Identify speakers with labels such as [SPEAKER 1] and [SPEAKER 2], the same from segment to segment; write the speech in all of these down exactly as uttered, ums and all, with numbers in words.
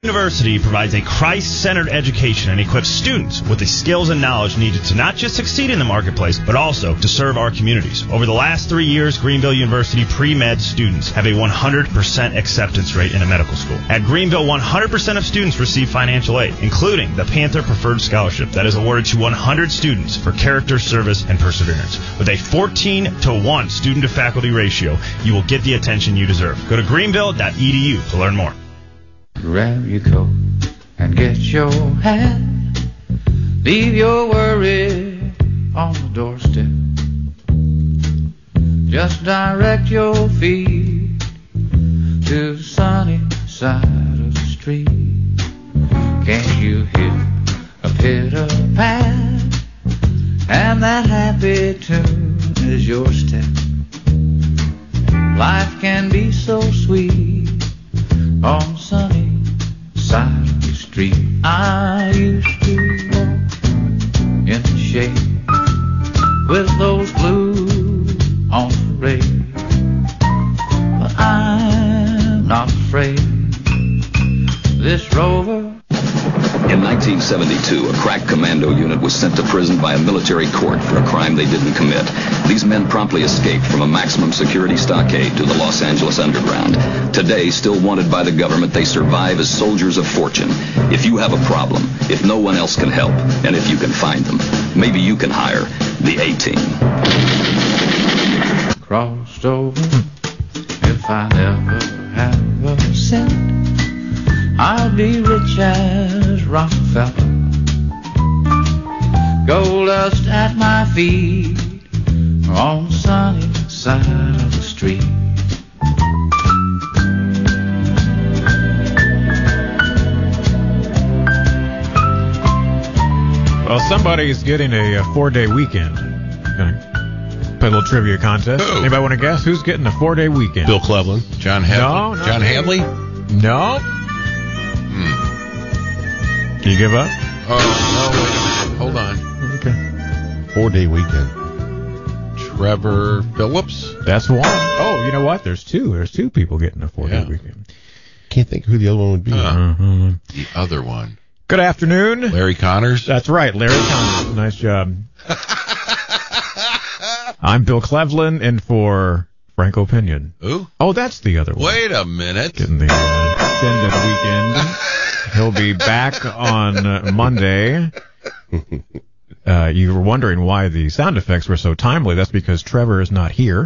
[SPEAKER 1] University provides a Christ-centered education and equips students with the skills and knowledge needed to not just succeed in the marketplace, but also to serve our communities. Over the last three years, Greenville University pre-med students have a one hundred percent acceptance rate in a medical school. At Greenville, one hundred percent of students receive financial aid, including the Panther Preferred Scholarship that is awarded to one hundred students for character, service, and perseverance. With a fourteen to one student-to-faculty ratio, you will get the attention you deserve. Go to greenville dot e d u to learn more.
[SPEAKER 2] Grab your coat and get your hat. Leave your worry on the doorstep. Just direct your feet to the sunny side of the street. Can't you hear a pitter-pat? And that happy tune is your step. Life can be so sweet on the sunny side of the street. I used to walk in the shade with those blues on parade, but I'm not afraid. This rover.
[SPEAKER 3] In nineteen seventy-two, a crack commando unit was sent to prison by a military court for a crime they didn't commit. These men promptly escaped from a maximum security stockade to the Los Angeles underground. Today, still wanted by the government, they survive as soldiers of fortune. If you have a problem, if no one else can help, and if you can find them, maybe you can hire the A-Team.
[SPEAKER 2] Crossed over, if I never have a cent, I'll be rich as Rockefeller. Gold dust at my feet on the sunny side of the street.
[SPEAKER 4] Well, somebody's getting a, a four-day weekend. Gonna play a little trivia contest.
[SPEAKER 5] Who?
[SPEAKER 4] Anybody want to guess who's getting a four-day weekend?
[SPEAKER 5] Bill Cleveland. John Hadley.
[SPEAKER 4] No, not
[SPEAKER 5] John
[SPEAKER 4] really.
[SPEAKER 5] Hadley?
[SPEAKER 4] No.
[SPEAKER 5] Hmm.
[SPEAKER 4] Can you give up?
[SPEAKER 5] Oh, no, wait a minute. Hold on.
[SPEAKER 4] Okay.
[SPEAKER 5] Four-day weekend. Trevor Phillips?
[SPEAKER 4] That's one. Oh, you know what? There's two. There's two people getting a four-day
[SPEAKER 5] Yeah.
[SPEAKER 4] weekend.
[SPEAKER 5] Can't think who the other one would be.
[SPEAKER 4] Uh, uh-huh.
[SPEAKER 5] The other one.
[SPEAKER 4] Good afternoon.
[SPEAKER 5] Larry Connors?
[SPEAKER 4] That's right, Larry Connors. Nice job. I'm Bill Cleveland, and for Franco Pinion.
[SPEAKER 5] Who?
[SPEAKER 4] Oh, that's the other one.
[SPEAKER 5] Wait a minute.
[SPEAKER 4] Getting the uh, extended weekend. He'll be back on uh, Monday. Uh, you were wondering why the sound effects were so timely. That's because Trevor is not here.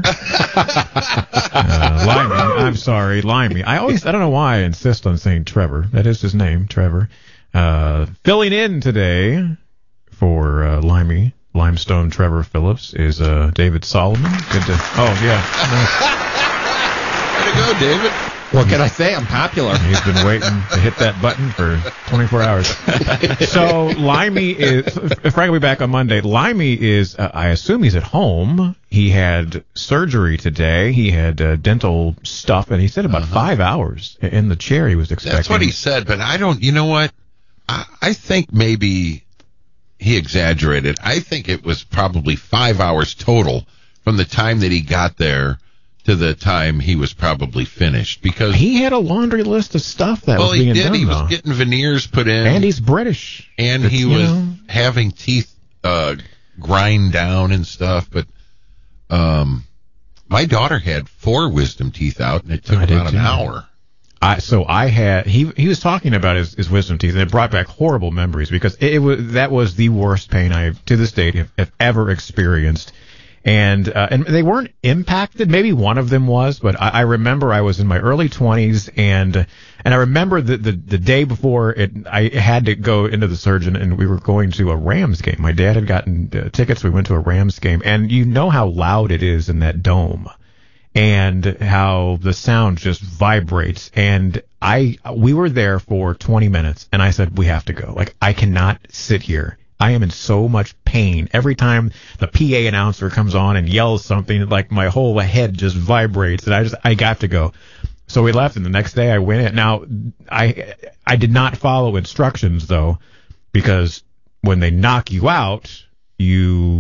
[SPEAKER 4] uh, Limey, I'm sorry, Limey. I always, I don't know why I insist on saying Trevor. That is his name, Trevor. Uh, filling in today for uh, Limey, Limestone Trevor Phillips, is uh, David Solomon. Good to, oh, yeah.
[SPEAKER 5] Way to go, David.
[SPEAKER 6] What can I say? I'm popular.
[SPEAKER 4] He's been waiting to hit that button for twenty-four hours. So Limey is, Frank will be back on Monday. Limey is, uh, I assume he's at home. He had surgery today. He had uh, dental stuff, and he said about uh-huh. five hours in the chair he was expecting.
[SPEAKER 5] That's what he said, but I don't, you know what? I, I think maybe he exaggerated. I think it was probably five hours total from the time that he got there to the time he was probably finished, because
[SPEAKER 4] he had a laundry list of stuff that
[SPEAKER 5] well,
[SPEAKER 4] was being
[SPEAKER 5] he did.
[SPEAKER 4] done.
[SPEAKER 5] He
[SPEAKER 4] though.
[SPEAKER 5] was getting veneers put in,
[SPEAKER 4] and he's British,
[SPEAKER 5] and
[SPEAKER 4] it's,
[SPEAKER 5] he was
[SPEAKER 4] know,
[SPEAKER 5] having teeth uh, grind down and stuff. But um, my daughter had four wisdom teeth out, and it took
[SPEAKER 4] I
[SPEAKER 5] about
[SPEAKER 4] did
[SPEAKER 5] an
[SPEAKER 4] too.
[SPEAKER 5] hour.
[SPEAKER 4] I, so I had he he was talking about his, his wisdom teeth, and it brought back horrible memories because it, it was that was the worst pain I to this date have, have ever experienced. And uh, and they weren't impacted. Maybe one of them was, but I, I remember I was in my early twenties, and and I remember the, the the day before it, I had to go into the surgeon, and we were going to a Rams game. My dad had gotten uh, tickets. We went to a Rams game, and you know how loud it is in that dome, and how the sound just vibrates. And I we were there for twenty minutes, and I said, we have to go. Like, I cannot sit here. I am in so much pain. Every time the P A announcer comes on and yells something, like my whole head just vibrates, and I just I got to go. So we left, and the next day I went in. Now, I I did not follow instructions, though, because when they knock you out, you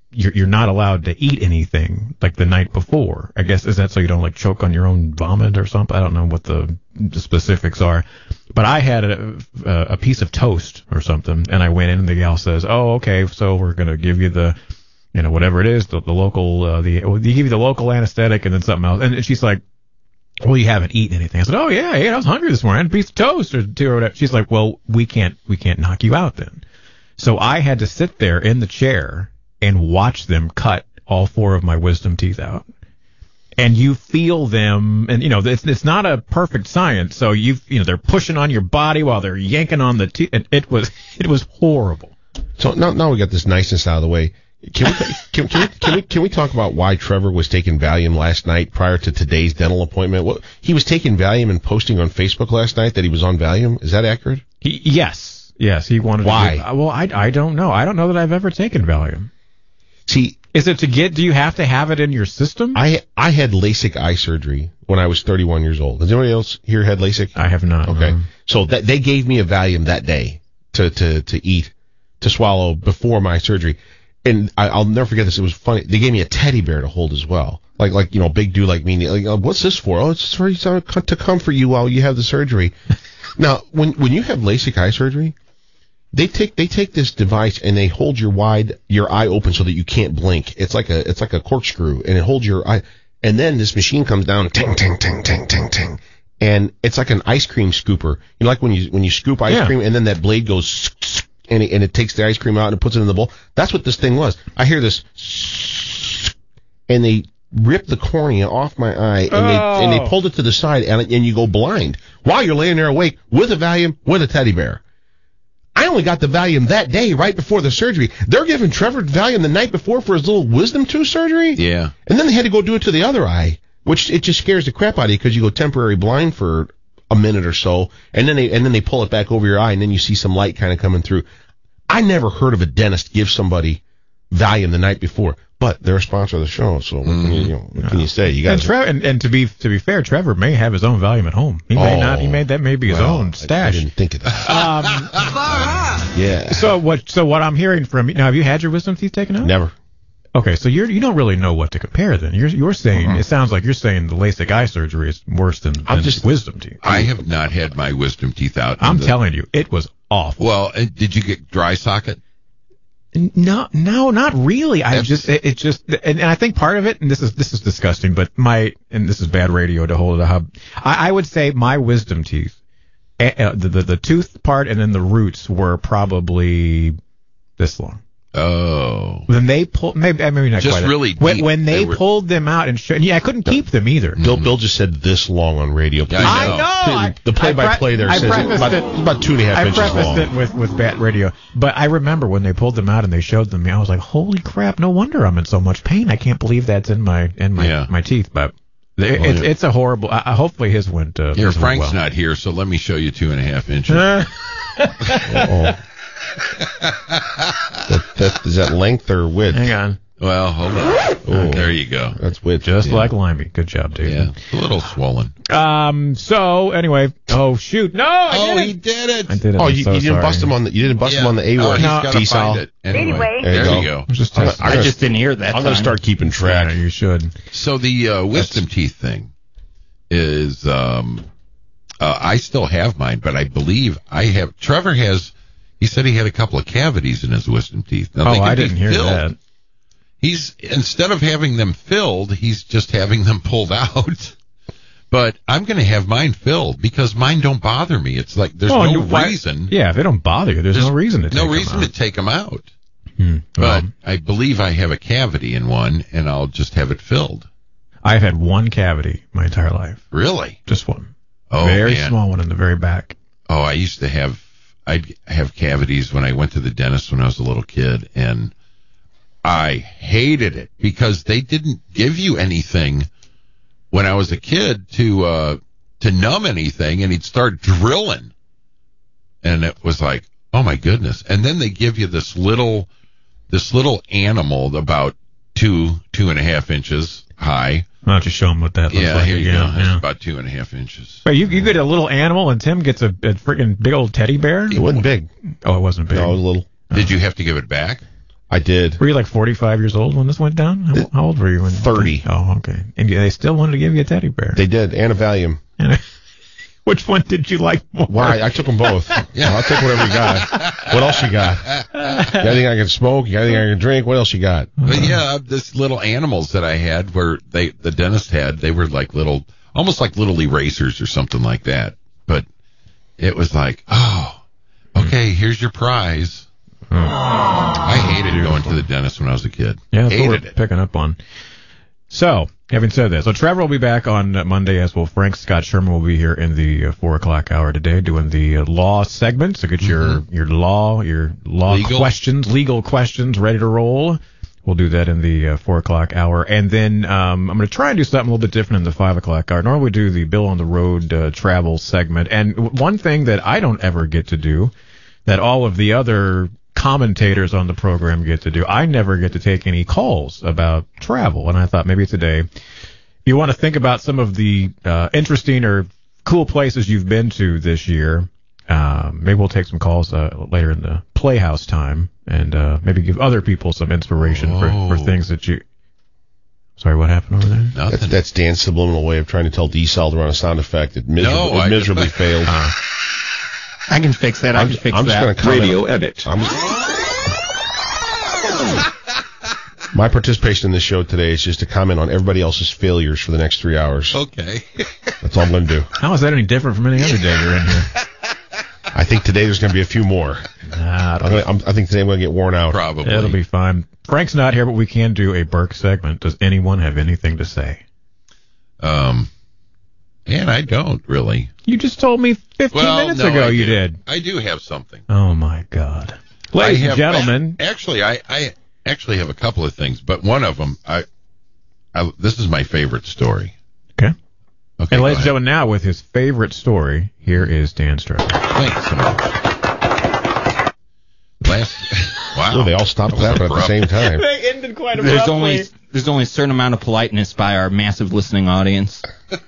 [SPEAKER 4] you're you're not allowed to eat anything like the night before. I guess is that so you don't like choke on your own vomit or something? I don't know what the, the specifics are, but I had a, a piece of toast or something, and I went in, and the gal says, "Oh, okay, so we're gonna give you the, you know, whatever it is, the, the local, uh, the well, they give you the local anesthetic, and then something else." And she's like, "Well, you haven't eaten anything." I said, "Oh yeah, I ate. I was hungry this morning. I had a piece of toast or two or whatever." She's like, "Well, we can't we can't knock you out then." So I had to sit there in the chair and watch them cut all four of my wisdom teeth out. And you feel them, and you know it's it's not a perfect science. So you you know they're pushing on your body while they're yanking on the teeth. And it was it was horrible.
[SPEAKER 7] So now now we got this niceness out of the way. Can we can, can we can we can we talk about why Trevor was taking Valium last night prior to today's dental appointment? What he was taking Valium and posting on Facebook last night that he was on Valium. Is that accurate?
[SPEAKER 4] He, yes, yes, he wanted.
[SPEAKER 7] Why?
[SPEAKER 4] To do, well, I I don't know. I don't know that I've ever taken Valium.
[SPEAKER 7] See,
[SPEAKER 4] is it to get? Do you have to have it in your system?
[SPEAKER 7] I I had LASIK eye surgery when I was thirty-one years old. Has anybody else here had LASIK?
[SPEAKER 4] I have not.
[SPEAKER 7] Okay,
[SPEAKER 4] no.
[SPEAKER 7] So that they gave me a Valium that day to to to eat to swallow before my surgery. And I, I'll never forget this. It was funny. They gave me a teddy bear to hold as well. Like, like you know, big dude like me. Like, oh, what's this for? Oh, it's for to comfort you while you have the surgery. Now, when when you have LASIK eye surgery, they take they take this device and they hold your wide your eye open so that you can't blink. It's like a it's like a corkscrew, and it holds your eye. And then this machine comes down, ting ting ting ting ting ting, and it's like an ice cream scooper. You know, like when you when you scoop ice
[SPEAKER 4] yeah. cream,
[SPEAKER 7] and then that blade goes. And it, and it takes the ice cream out and puts it in the bowl. That's what this thing was. I hear this, and they ripped the cornea off my eye, and, oh. they, and they pulled it to the side, and, and you go blind while you're laying there awake with a Valium, with a teddy bear. I only got the Valium that day, right before the surgery. They're giving Trevor Valium the night before for his little wisdom tooth surgery?
[SPEAKER 5] Yeah.
[SPEAKER 7] And then they had to go do it to the other eye, which it just scares the crap out of you because you go temporary blind for a minute or so, and then they and then they pull it back over your eye, and then you see some light kind of coming through. I never heard of a dentist give somebody Valium the night before, but they're a sponsor of the show, so what can you, you know, what can you say? You got
[SPEAKER 4] and, Tre- and and to be to be fair, Trevor may have his own Valium at home. He may
[SPEAKER 7] oh,
[SPEAKER 4] not. He made that may be his
[SPEAKER 7] well,
[SPEAKER 4] own stash.
[SPEAKER 7] I, I didn't think of that.
[SPEAKER 4] Um,
[SPEAKER 7] yeah.
[SPEAKER 4] So what? So what I'm hearing from you now? Have you had your wisdom teeth taken out?
[SPEAKER 7] Never.
[SPEAKER 4] Okay, so you're you don't really know what to compare then. You're you're saying uh-huh. It sounds like you're saying the LASIK eye surgery is worse than, than just, wisdom teeth.
[SPEAKER 5] I have not had my wisdom teeth out.
[SPEAKER 4] I'm
[SPEAKER 5] the,
[SPEAKER 4] telling you, it was awful.
[SPEAKER 5] Well, did you get dry socket?
[SPEAKER 4] No, no, not really. I
[SPEAKER 5] That's,
[SPEAKER 4] just it, it just and, and I think part of it, and this is this is disgusting, but my and this is bad radio to hold a hub. I, I would say my wisdom teeth, uh, the, the the tooth part and then the roots were probably this long.
[SPEAKER 5] Oh.
[SPEAKER 4] When they pulled, maybe maybe not
[SPEAKER 5] just
[SPEAKER 4] quite.
[SPEAKER 5] really
[SPEAKER 4] when,
[SPEAKER 5] deep.
[SPEAKER 4] when they,
[SPEAKER 5] they were,
[SPEAKER 4] pulled them out and, sh- and yeah, I couldn't keep them either.
[SPEAKER 7] Bill Bill just said this long on radio.
[SPEAKER 5] Yeah, I know.
[SPEAKER 4] I know. I,
[SPEAKER 7] the play-by-play there
[SPEAKER 4] I
[SPEAKER 7] says
[SPEAKER 4] prefaced
[SPEAKER 7] about,
[SPEAKER 4] it,
[SPEAKER 7] about two and a half
[SPEAKER 4] I
[SPEAKER 7] inches long.
[SPEAKER 4] I prefaced it with with bad radio, but I remember when they pulled them out and they showed them, I was like, "Holy crap! No wonder I'm in so much pain. I can't believe that's in my in my
[SPEAKER 5] yeah.
[SPEAKER 4] my teeth." But it, it's it's a horrible. Uh, hopefully his went. Uh,
[SPEAKER 5] Here,
[SPEAKER 4] his
[SPEAKER 5] Frank's
[SPEAKER 4] went well.
[SPEAKER 5] not here, so let me show you two and a half inches.
[SPEAKER 7] that, that, is that length or width?
[SPEAKER 4] Hang on.
[SPEAKER 5] Well, hold on.
[SPEAKER 7] Oh,
[SPEAKER 5] there you go.
[SPEAKER 7] That's width.
[SPEAKER 4] Just
[SPEAKER 5] yeah.
[SPEAKER 4] like Limey. Good job, dude.
[SPEAKER 5] Yeah, a little swollen.
[SPEAKER 4] Um. So anyway. Oh shoot! No, I
[SPEAKER 5] oh,
[SPEAKER 4] did
[SPEAKER 5] he
[SPEAKER 4] it.
[SPEAKER 5] did it.
[SPEAKER 4] I did it.
[SPEAKER 7] Oh,
[SPEAKER 4] I'm
[SPEAKER 7] you,
[SPEAKER 4] so
[SPEAKER 7] you didn't
[SPEAKER 4] sorry.
[SPEAKER 7] bust him on the you didn't bust
[SPEAKER 5] yeah.
[SPEAKER 7] him on the A
[SPEAKER 5] oh,
[SPEAKER 7] word.
[SPEAKER 5] he's
[SPEAKER 4] No.
[SPEAKER 5] gotta
[SPEAKER 7] T-Sal.
[SPEAKER 5] find it. Anyway,
[SPEAKER 7] There you
[SPEAKER 5] there
[SPEAKER 7] go.
[SPEAKER 5] you go.
[SPEAKER 4] I'm just
[SPEAKER 7] I'm
[SPEAKER 4] testing.
[SPEAKER 7] gonna-
[SPEAKER 6] I just didn't hear that
[SPEAKER 7] I'm going to
[SPEAKER 6] time.
[SPEAKER 7] start keeping track.
[SPEAKER 4] Yeah, you should.
[SPEAKER 5] So the uh, wisdom teeth thing is, um, uh, I still have mine, but I believe I have. Trevor has. He said he had a couple of cavities in his wisdom teeth. Now,
[SPEAKER 4] Oh,
[SPEAKER 5] they can
[SPEAKER 4] I
[SPEAKER 5] be
[SPEAKER 4] didn't hear
[SPEAKER 5] filled.
[SPEAKER 4] that.
[SPEAKER 5] He's instead of having them filled, he's just having them pulled out. But I'm going to have mine filled because mine don't bother me. It's like there's
[SPEAKER 4] Oh,
[SPEAKER 5] no
[SPEAKER 4] you- why-
[SPEAKER 5] reason.
[SPEAKER 4] Yeah, if they don't bother you, there's,
[SPEAKER 5] There's
[SPEAKER 4] no reason to take
[SPEAKER 5] no
[SPEAKER 4] them
[SPEAKER 5] reason
[SPEAKER 4] out.
[SPEAKER 5] to take them out.
[SPEAKER 4] Hmm.
[SPEAKER 5] But
[SPEAKER 4] Well,
[SPEAKER 5] I believe I have a cavity in one, and I'll just have it filled.
[SPEAKER 4] I've had one cavity my entire life.
[SPEAKER 5] Really?
[SPEAKER 4] Just one.
[SPEAKER 5] Oh,
[SPEAKER 4] very
[SPEAKER 5] man.
[SPEAKER 4] small one in the very back.
[SPEAKER 5] Oh, I used to have, I'd have cavities when I went to the dentist when I was a little kid, and I hated it because they didn't give you anything when I was a kid to, uh, to numb anything, and he'd start drilling. And it was like, oh my goodness. And then they give you this little, this little animal about two, two and a half inches high.
[SPEAKER 4] Why don't you show them what that looks
[SPEAKER 5] Yeah,
[SPEAKER 4] like
[SPEAKER 5] here you
[SPEAKER 4] again?
[SPEAKER 5] go. It's
[SPEAKER 4] Yeah.
[SPEAKER 5] about two and a half inches.
[SPEAKER 4] But you, you get a little animal, and Tim gets a, a freaking big old teddy bear?
[SPEAKER 7] It wasn't big.
[SPEAKER 4] Oh, it wasn't big.
[SPEAKER 7] No, it was little.
[SPEAKER 5] Did you have to give it back?
[SPEAKER 7] I did.
[SPEAKER 4] Were you like forty-five years old when this went down? How, how old were you when?
[SPEAKER 7] thirty.
[SPEAKER 4] Oh, okay. And they still wanted to give you a teddy bear.
[SPEAKER 7] They did, and a Valium.
[SPEAKER 4] And which one did you like more?
[SPEAKER 7] Why? I took them both. Yeah. I'll take whatever you got. What else you got? You got anything I can smoke? You got anything I can drink? What else you got?
[SPEAKER 5] But yeah, this little animals that I had where they the dentist had, they were like little, almost like little erasers or something like that. But it was like, oh, okay, here's your prize.
[SPEAKER 4] Oh.
[SPEAKER 5] I hated going to the dentist when I was a kid.
[SPEAKER 4] Yeah, that's what
[SPEAKER 5] hated
[SPEAKER 4] we're
[SPEAKER 5] it.
[SPEAKER 4] picking up on. So, having said that, so Trevor will be back on uh, Monday, as well. Frank Scott Sherman will be here in the uh, four o'clock hour today, doing the uh, law segment. So get your
[SPEAKER 5] Mm-hmm.
[SPEAKER 4] your law, your law
[SPEAKER 5] Legal.
[SPEAKER 4] questions, legal questions, ready to roll. We'll do that in the uh, four o'clock hour, and then um, I'm going to try and do something a little bit different in the five o'clock hour. Normally we do the Bill on the Road uh, travel segment, and w- one thing that I don't ever get to do, that all of the other commentators on the program get to do, I never get to take any calls about travel. And I thought maybe today, if you want to think about some of the uh, interesting or cool places you've been to this year, um, maybe we'll take some calls uh, later in the Playhouse time, and uh, maybe give other people some inspiration for, for
[SPEAKER 5] Oh.
[SPEAKER 4] things that you... Sorry, what happened over there?
[SPEAKER 5] Nothing.
[SPEAKER 7] That's, that's Dan's subliminal way of trying to tell D-Cell to run a sound effect. It miserably,
[SPEAKER 5] No,
[SPEAKER 7] it
[SPEAKER 5] I-
[SPEAKER 7] miserably failed.
[SPEAKER 6] I can fix that. I
[SPEAKER 7] I'm,
[SPEAKER 6] can fix
[SPEAKER 7] I'm just
[SPEAKER 6] that.
[SPEAKER 7] going to comment.
[SPEAKER 3] Radio edit.
[SPEAKER 7] I'm My participation in this show today is just to comment on everybody else's failures for the next three hours.
[SPEAKER 5] Okay.
[SPEAKER 7] That's all I'm going to do.
[SPEAKER 4] How is that any different from any other day you're in here?
[SPEAKER 7] I think today there's going to be a few more.
[SPEAKER 4] Nah,
[SPEAKER 7] I'm gonna, I'm, I think today I'm going to get worn out.
[SPEAKER 5] Probably.
[SPEAKER 4] it'll be fine. Frank's not here, but we can do a Burke segment. Does anyone have anything to say?
[SPEAKER 5] Um, and I don't really.
[SPEAKER 4] You just told me fifteen
[SPEAKER 5] Well,
[SPEAKER 4] minutes
[SPEAKER 5] no,
[SPEAKER 4] ago
[SPEAKER 5] I
[SPEAKER 4] you
[SPEAKER 5] do.
[SPEAKER 4] did.
[SPEAKER 5] I do have something.
[SPEAKER 4] Oh, my God. Ladies
[SPEAKER 5] I
[SPEAKER 4] and
[SPEAKER 5] have-
[SPEAKER 4] gentlemen.
[SPEAKER 5] Actually, I, I actually have a couple of things, but one of them, I, I this is my favorite story.
[SPEAKER 4] Okay.
[SPEAKER 5] Okay.
[SPEAKER 4] And
[SPEAKER 5] go
[SPEAKER 4] ladies and
[SPEAKER 5] ahead.
[SPEAKER 4] gentlemen, now with his favorite story, here is Dan Stroh.
[SPEAKER 5] Thanks so much. Last, wow.
[SPEAKER 7] Oh, they all stopped clapping at the same time.
[SPEAKER 4] They ended quite
[SPEAKER 6] There's only there's only a certain amount of politeness by our massive listening audience.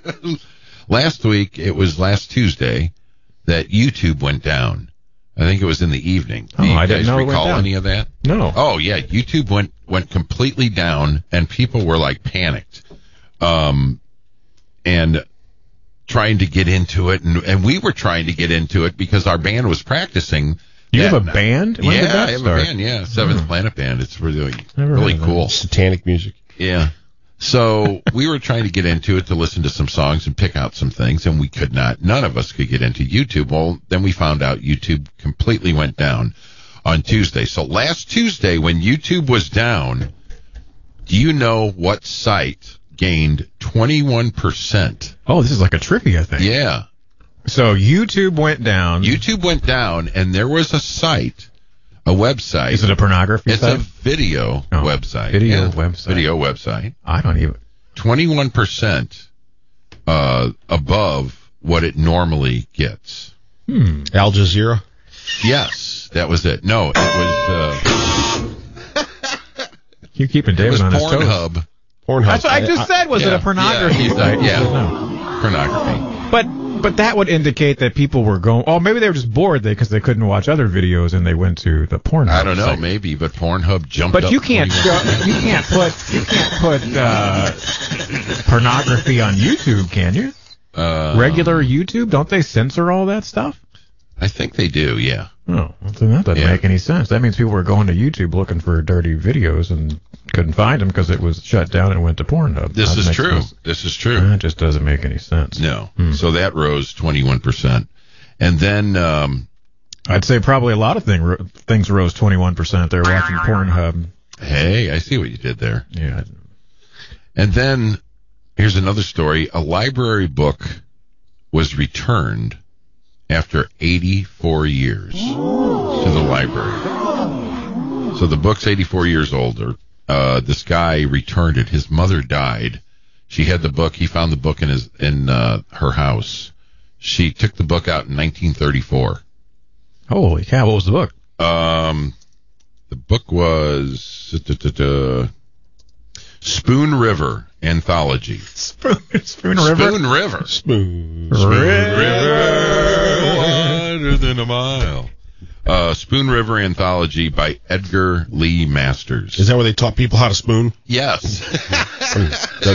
[SPEAKER 5] Last week, it was last Tuesday that YouTube went down. I think it was in the evening. Do
[SPEAKER 4] Oh,
[SPEAKER 5] you
[SPEAKER 4] I
[SPEAKER 5] guys
[SPEAKER 4] didn't know it went
[SPEAKER 5] recall
[SPEAKER 4] down.
[SPEAKER 5] any of that?
[SPEAKER 4] No.
[SPEAKER 5] Oh yeah, YouTube went went completely down, and people were like panicked, um, and trying to get into it, and and we were trying to get into it because our band was practicing.
[SPEAKER 4] You
[SPEAKER 5] that
[SPEAKER 4] have a
[SPEAKER 5] night.
[SPEAKER 4] band? When
[SPEAKER 5] yeah,
[SPEAKER 4] did that
[SPEAKER 5] I have
[SPEAKER 4] start?
[SPEAKER 5] a band. Yeah, Seventh Planet Band. It's really
[SPEAKER 4] Never
[SPEAKER 5] really
[SPEAKER 4] heard of
[SPEAKER 5] cool.
[SPEAKER 7] Satanic music.
[SPEAKER 5] Yeah. So we were trying to get into it to listen to some songs and pick out some things, and we could not. None of us could get into YouTube. Well, then we found out YouTube completely went down on Tuesday. So last Tuesday, when YouTube was down, do you know what site gained twenty-one percent?
[SPEAKER 4] Oh, this is like a trivia thing.
[SPEAKER 5] Yeah.
[SPEAKER 4] So YouTube went down.
[SPEAKER 5] YouTube went down, and there was a site, a website.
[SPEAKER 4] Is it a pornography
[SPEAKER 5] It's
[SPEAKER 4] site?
[SPEAKER 5] a video
[SPEAKER 4] Oh,
[SPEAKER 5] website.
[SPEAKER 4] video
[SPEAKER 5] Yeah,
[SPEAKER 4] website.
[SPEAKER 5] Video website.
[SPEAKER 4] I don't even.
[SPEAKER 5] twenty-one percent uh, above what it normally gets.
[SPEAKER 4] Hmm.
[SPEAKER 7] Al Jazeera.
[SPEAKER 5] Yes, that was it. No, it was uh,
[SPEAKER 4] You keeping
[SPEAKER 5] it
[SPEAKER 4] David
[SPEAKER 5] was
[SPEAKER 4] on his toes.
[SPEAKER 5] Pornhub.
[SPEAKER 7] Pornhub.
[SPEAKER 4] That's what I just said. Was it
[SPEAKER 5] Yeah,
[SPEAKER 4] a pornography
[SPEAKER 5] yeah,
[SPEAKER 4] site?
[SPEAKER 5] yeah.
[SPEAKER 4] No.
[SPEAKER 5] Pornography.
[SPEAKER 4] But but that would indicate that people were going. Oh, maybe they were just bored because they couldn't watch other videos and they went to the porn.
[SPEAKER 5] I don't know,
[SPEAKER 4] site.
[SPEAKER 5] maybe, but Pornhub jumped up.
[SPEAKER 4] But you can't show,
[SPEAKER 5] twenty-one percent.
[SPEAKER 4] you can't put you can't put uh, pornography on YouTube, can you?
[SPEAKER 5] Uh,
[SPEAKER 4] Regular YouTube, don't they censor all that stuff?
[SPEAKER 5] I think they do. Yeah.
[SPEAKER 4] Oh, well, then that doesn't
[SPEAKER 5] Yeah.
[SPEAKER 4] make any sense. That means people were going to YouTube looking for dirty videos and couldn't find them because it was shut down and went to Pornhub.
[SPEAKER 5] This
[SPEAKER 4] That
[SPEAKER 5] is
[SPEAKER 4] makes
[SPEAKER 5] true.
[SPEAKER 4] no-
[SPEAKER 5] This is true.
[SPEAKER 4] That just doesn't make any sense.
[SPEAKER 5] No.
[SPEAKER 4] Hmm.
[SPEAKER 5] So that rose twenty-one percent. And then um,
[SPEAKER 4] I'd say probably a lot of thing, things rose twenty-one percent. They're watching Pornhub.
[SPEAKER 5] hey, I see what you did there.
[SPEAKER 4] Yeah.
[SPEAKER 5] And then here's another story. A library book was returned after eighty-four years to the library. So the book's eighty-four years older. Uh, this guy returned it. His mother died. She had the book. He found the book in his in uh, her house. She took the book out in nineteen thirty-four.
[SPEAKER 4] Holy cow! What was the book?
[SPEAKER 5] Um, the book was uh, Spoon River Anthology.
[SPEAKER 4] Spoon, Spoon River.
[SPEAKER 5] Spoon River.
[SPEAKER 7] Spoon.
[SPEAKER 5] Spoon River, wider than a mile. Uh, Spoon River Anthology by Edgar Lee Masters.
[SPEAKER 7] Is that where they taught people how to spoon?
[SPEAKER 5] Yes. It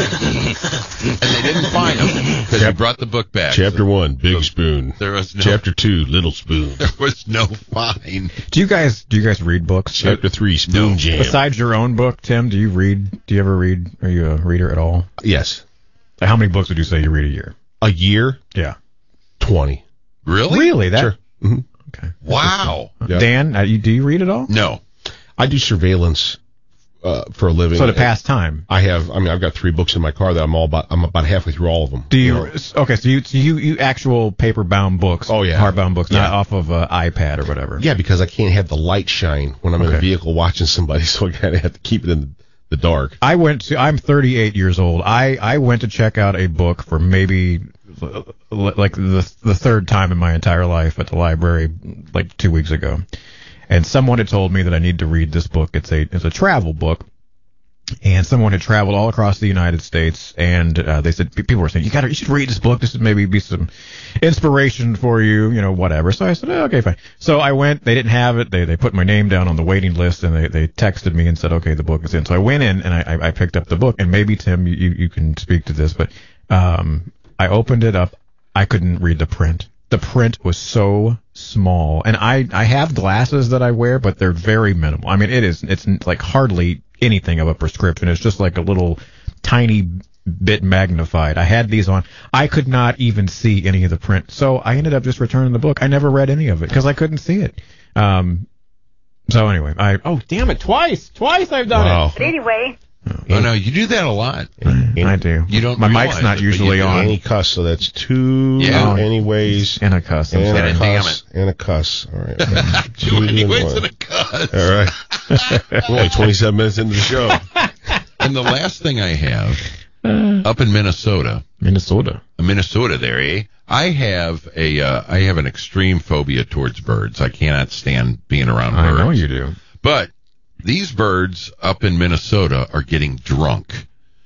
[SPEAKER 5] was. And they didn't find him because he brought the book back.
[SPEAKER 7] Chapter one, big spoon.
[SPEAKER 5] There was no,
[SPEAKER 7] Chapter two, little spoon.
[SPEAKER 5] there was no fine.
[SPEAKER 4] Do you guys do you guys read books?
[SPEAKER 7] Chapter three, spoon
[SPEAKER 5] No.
[SPEAKER 7] jam.
[SPEAKER 4] Besides your own book, Tim, do you read? Do you ever read? Are you a reader at all?
[SPEAKER 7] Yes.
[SPEAKER 4] How many books would you say you read a year?
[SPEAKER 7] A year,
[SPEAKER 4] Yeah.
[SPEAKER 7] twenty.
[SPEAKER 5] Really?
[SPEAKER 4] Really? That?
[SPEAKER 7] Sure. hmm
[SPEAKER 4] Okay.
[SPEAKER 5] Wow.
[SPEAKER 7] Yeah.
[SPEAKER 4] Dan, uh, you, do you read at all?
[SPEAKER 5] No.
[SPEAKER 7] I do surveillance uh, for a living.
[SPEAKER 4] So to pass time.
[SPEAKER 7] I have. I mean, I've got three books in my car that I'm all about. I'm about halfway through all of them.
[SPEAKER 4] Do you?
[SPEAKER 7] know?
[SPEAKER 4] Okay, so you so you, you actual paper bound books?
[SPEAKER 7] Oh, yeah.
[SPEAKER 4] Hardbound books, not
[SPEAKER 7] Yeah.
[SPEAKER 4] off of uh, iPad or whatever.
[SPEAKER 7] Yeah, because I can't have the light shine when I'm in
[SPEAKER 4] Okay.
[SPEAKER 7] a vehicle watching somebody, so I gotta have to keep it in the dark.
[SPEAKER 4] I went to. I'm thirty-eight years old. I I went to check out a book for maybe uh, like the the third time in my entire life at the library, like two weeks ago, and someone had told me that I need to read this book. It's a it's a travel book. And someone had traveled all across the United States, and uh, they said people were saying you got you should read this book. This would maybe be some inspiration for you, you know, whatever. So I said, oh, okay, fine. So I went. They didn't have it. They they put my name down on the waiting list, and they, they texted me and said, okay, the book is in. So I went in and I, I picked up the book. And maybe Tim, you you can speak to this, but um, I opened it up. I couldn't read the print. The print was so small, and I I have glasses that I wear, but they're very minimal. I mean, it is it's like hardly anything of a prescription. It's just like a little tiny bit magnified. I had these on. I could not even see any of the print, so I ended up just returning the book. I never read any of it because I couldn't see it. Um. So anyway, I oh damn it, twice, twice I've done
[SPEAKER 7] Wow.
[SPEAKER 8] But anyway,
[SPEAKER 5] Oh, no, you do that a lot.
[SPEAKER 4] it. I do.
[SPEAKER 5] You don't
[SPEAKER 4] My
[SPEAKER 5] realize
[SPEAKER 4] mic's
[SPEAKER 5] it,
[SPEAKER 4] not
[SPEAKER 5] but
[SPEAKER 4] usually
[SPEAKER 5] you do.
[SPEAKER 4] on.
[SPEAKER 7] Any cuss, so that's two
[SPEAKER 5] Yeah.
[SPEAKER 7] anyways.
[SPEAKER 4] And a cuss. I'm
[SPEAKER 7] And
[SPEAKER 4] sorry.
[SPEAKER 7] a
[SPEAKER 5] Damn
[SPEAKER 7] cuss. And a cuss. All right.
[SPEAKER 5] Two
[SPEAKER 7] Two and
[SPEAKER 5] anyways
[SPEAKER 7] one.
[SPEAKER 5] and a cuss.
[SPEAKER 7] All right. We're only twenty-seven minutes into the show.
[SPEAKER 5] And the last thing I have, up in Minnesota,
[SPEAKER 4] Minnesota.
[SPEAKER 5] Minnesota there, eh? I have a, uh, I have an extreme phobia towards birds. I cannot stand being around
[SPEAKER 4] I
[SPEAKER 5] birds.
[SPEAKER 4] know you do.
[SPEAKER 5] But these birds up in Minnesota are getting drunk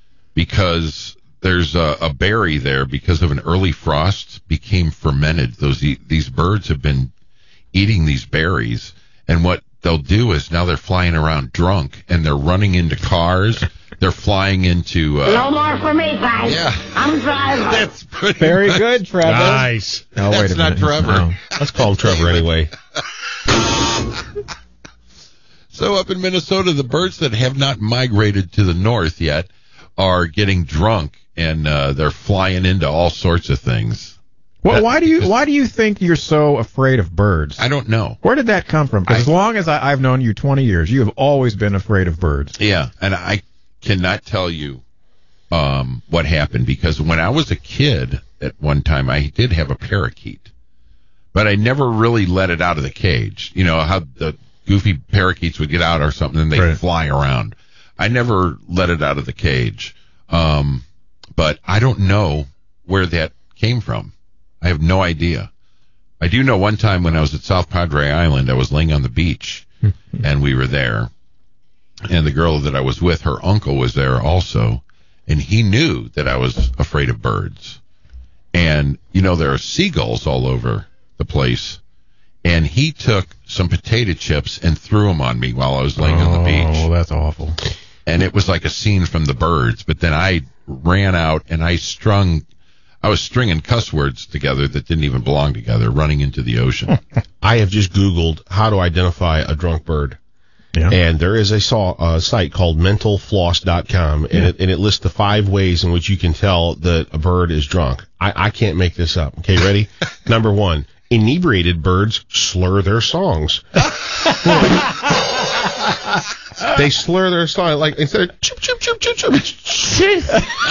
[SPEAKER 5] because there's a, a berry there because of an early frost became fermented. Those these birds have been eating these berries, and what they'll do is now they're flying around drunk and they're running into cars. They're flying into. Uh,
[SPEAKER 8] no more for me, guys.
[SPEAKER 5] Yeah.
[SPEAKER 8] I'm driving.
[SPEAKER 5] That's pretty
[SPEAKER 4] Very
[SPEAKER 5] much-
[SPEAKER 4] good, Trevor.
[SPEAKER 7] Nice.
[SPEAKER 4] Oh, wait
[SPEAKER 5] That's
[SPEAKER 4] a
[SPEAKER 5] not
[SPEAKER 4] minute.
[SPEAKER 5] Trevor.
[SPEAKER 4] Oh.
[SPEAKER 7] Let's call him Trevor anyway.
[SPEAKER 5] So up in Minnesota, the birds that have not migrated to the north yet are getting drunk and uh, they're flying into all sorts of things.
[SPEAKER 4] Well,
[SPEAKER 5] That-
[SPEAKER 4] why do you why do you think you're so afraid of birds?
[SPEAKER 5] I don't know.
[SPEAKER 4] Where did that come from? 'Cause
[SPEAKER 5] I-
[SPEAKER 4] as long as I, I've known you twenty years, you have always been afraid of birds.
[SPEAKER 5] Yeah, and I cannot tell you um, what happened because when I was a kid, at one time I did have a parakeet, but I never really let it out of the cage. You know how the goofy parakeets would get out or something and they'd
[SPEAKER 4] Right.
[SPEAKER 5] fly around. I never let it out of the cage, um, but I don't know where that came from. I have no idea. I do know one time when I was at South Padre Island, I was laying on the beach and we were there. And the girl that I was with, her uncle was there also. And he knew that I was afraid of birds. And, you know, there are seagulls all over the place. And he took some potato chips and threw them on me while I was laying on the
[SPEAKER 4] Oh,
[SPEAKER 5] beach.
[SPEAKER 4] that's awful.
[SPEAKER 5] And it was like a scene from The Birds. But then I ran out and I strung, I was stringing cuss words together that didn't even belong together, running into the ocean.
[SPEAKER 7] I have just Googled how to identify a drunk bird.
[SPEAKER 4] Yeah.
[SPEAKER 7] And there is a saw, uh, site called mental floss dot com, and,
[SPEAKER 4] Yeah.
[SPEAKER 7] it, and it lists the five ways in which you can tell that a bird is drunk. I, I can't make this up. Okay, ready? Number one, inebriated birds slur their songs. They slur their song, like instead of chip, chip, chip, chip, chip, it's chip,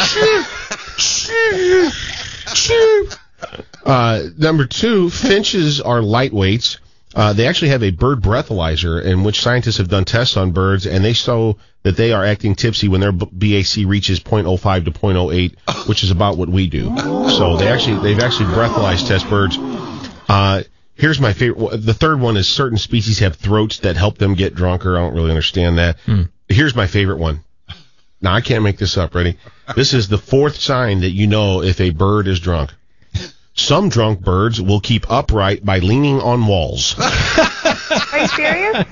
[SPEAKER 7] chip, chip, chip. Uh, number two, finches are lightweights. Uh, they actually have a bird breathalyzer in which scientists have done tests on birds, and they show that they are acting tipsy when their B A C reaches point oh five to point oh eight, which is about what we do. So they actually they've actually breathalyzed test birds. Uh, here's my favorite. The third one is certain species have throats that help them get drunker. I don't really understand that.
[SPEAKER 4] Hmm.
[SPEAKER 7] Here's my favorite one. Now I can't make this up. Ready? This is the fourth sign that you know if a bird is drunk. Some drunk birds will keep upright by leaning on walls.
[SPEAKER 8] Are you serious?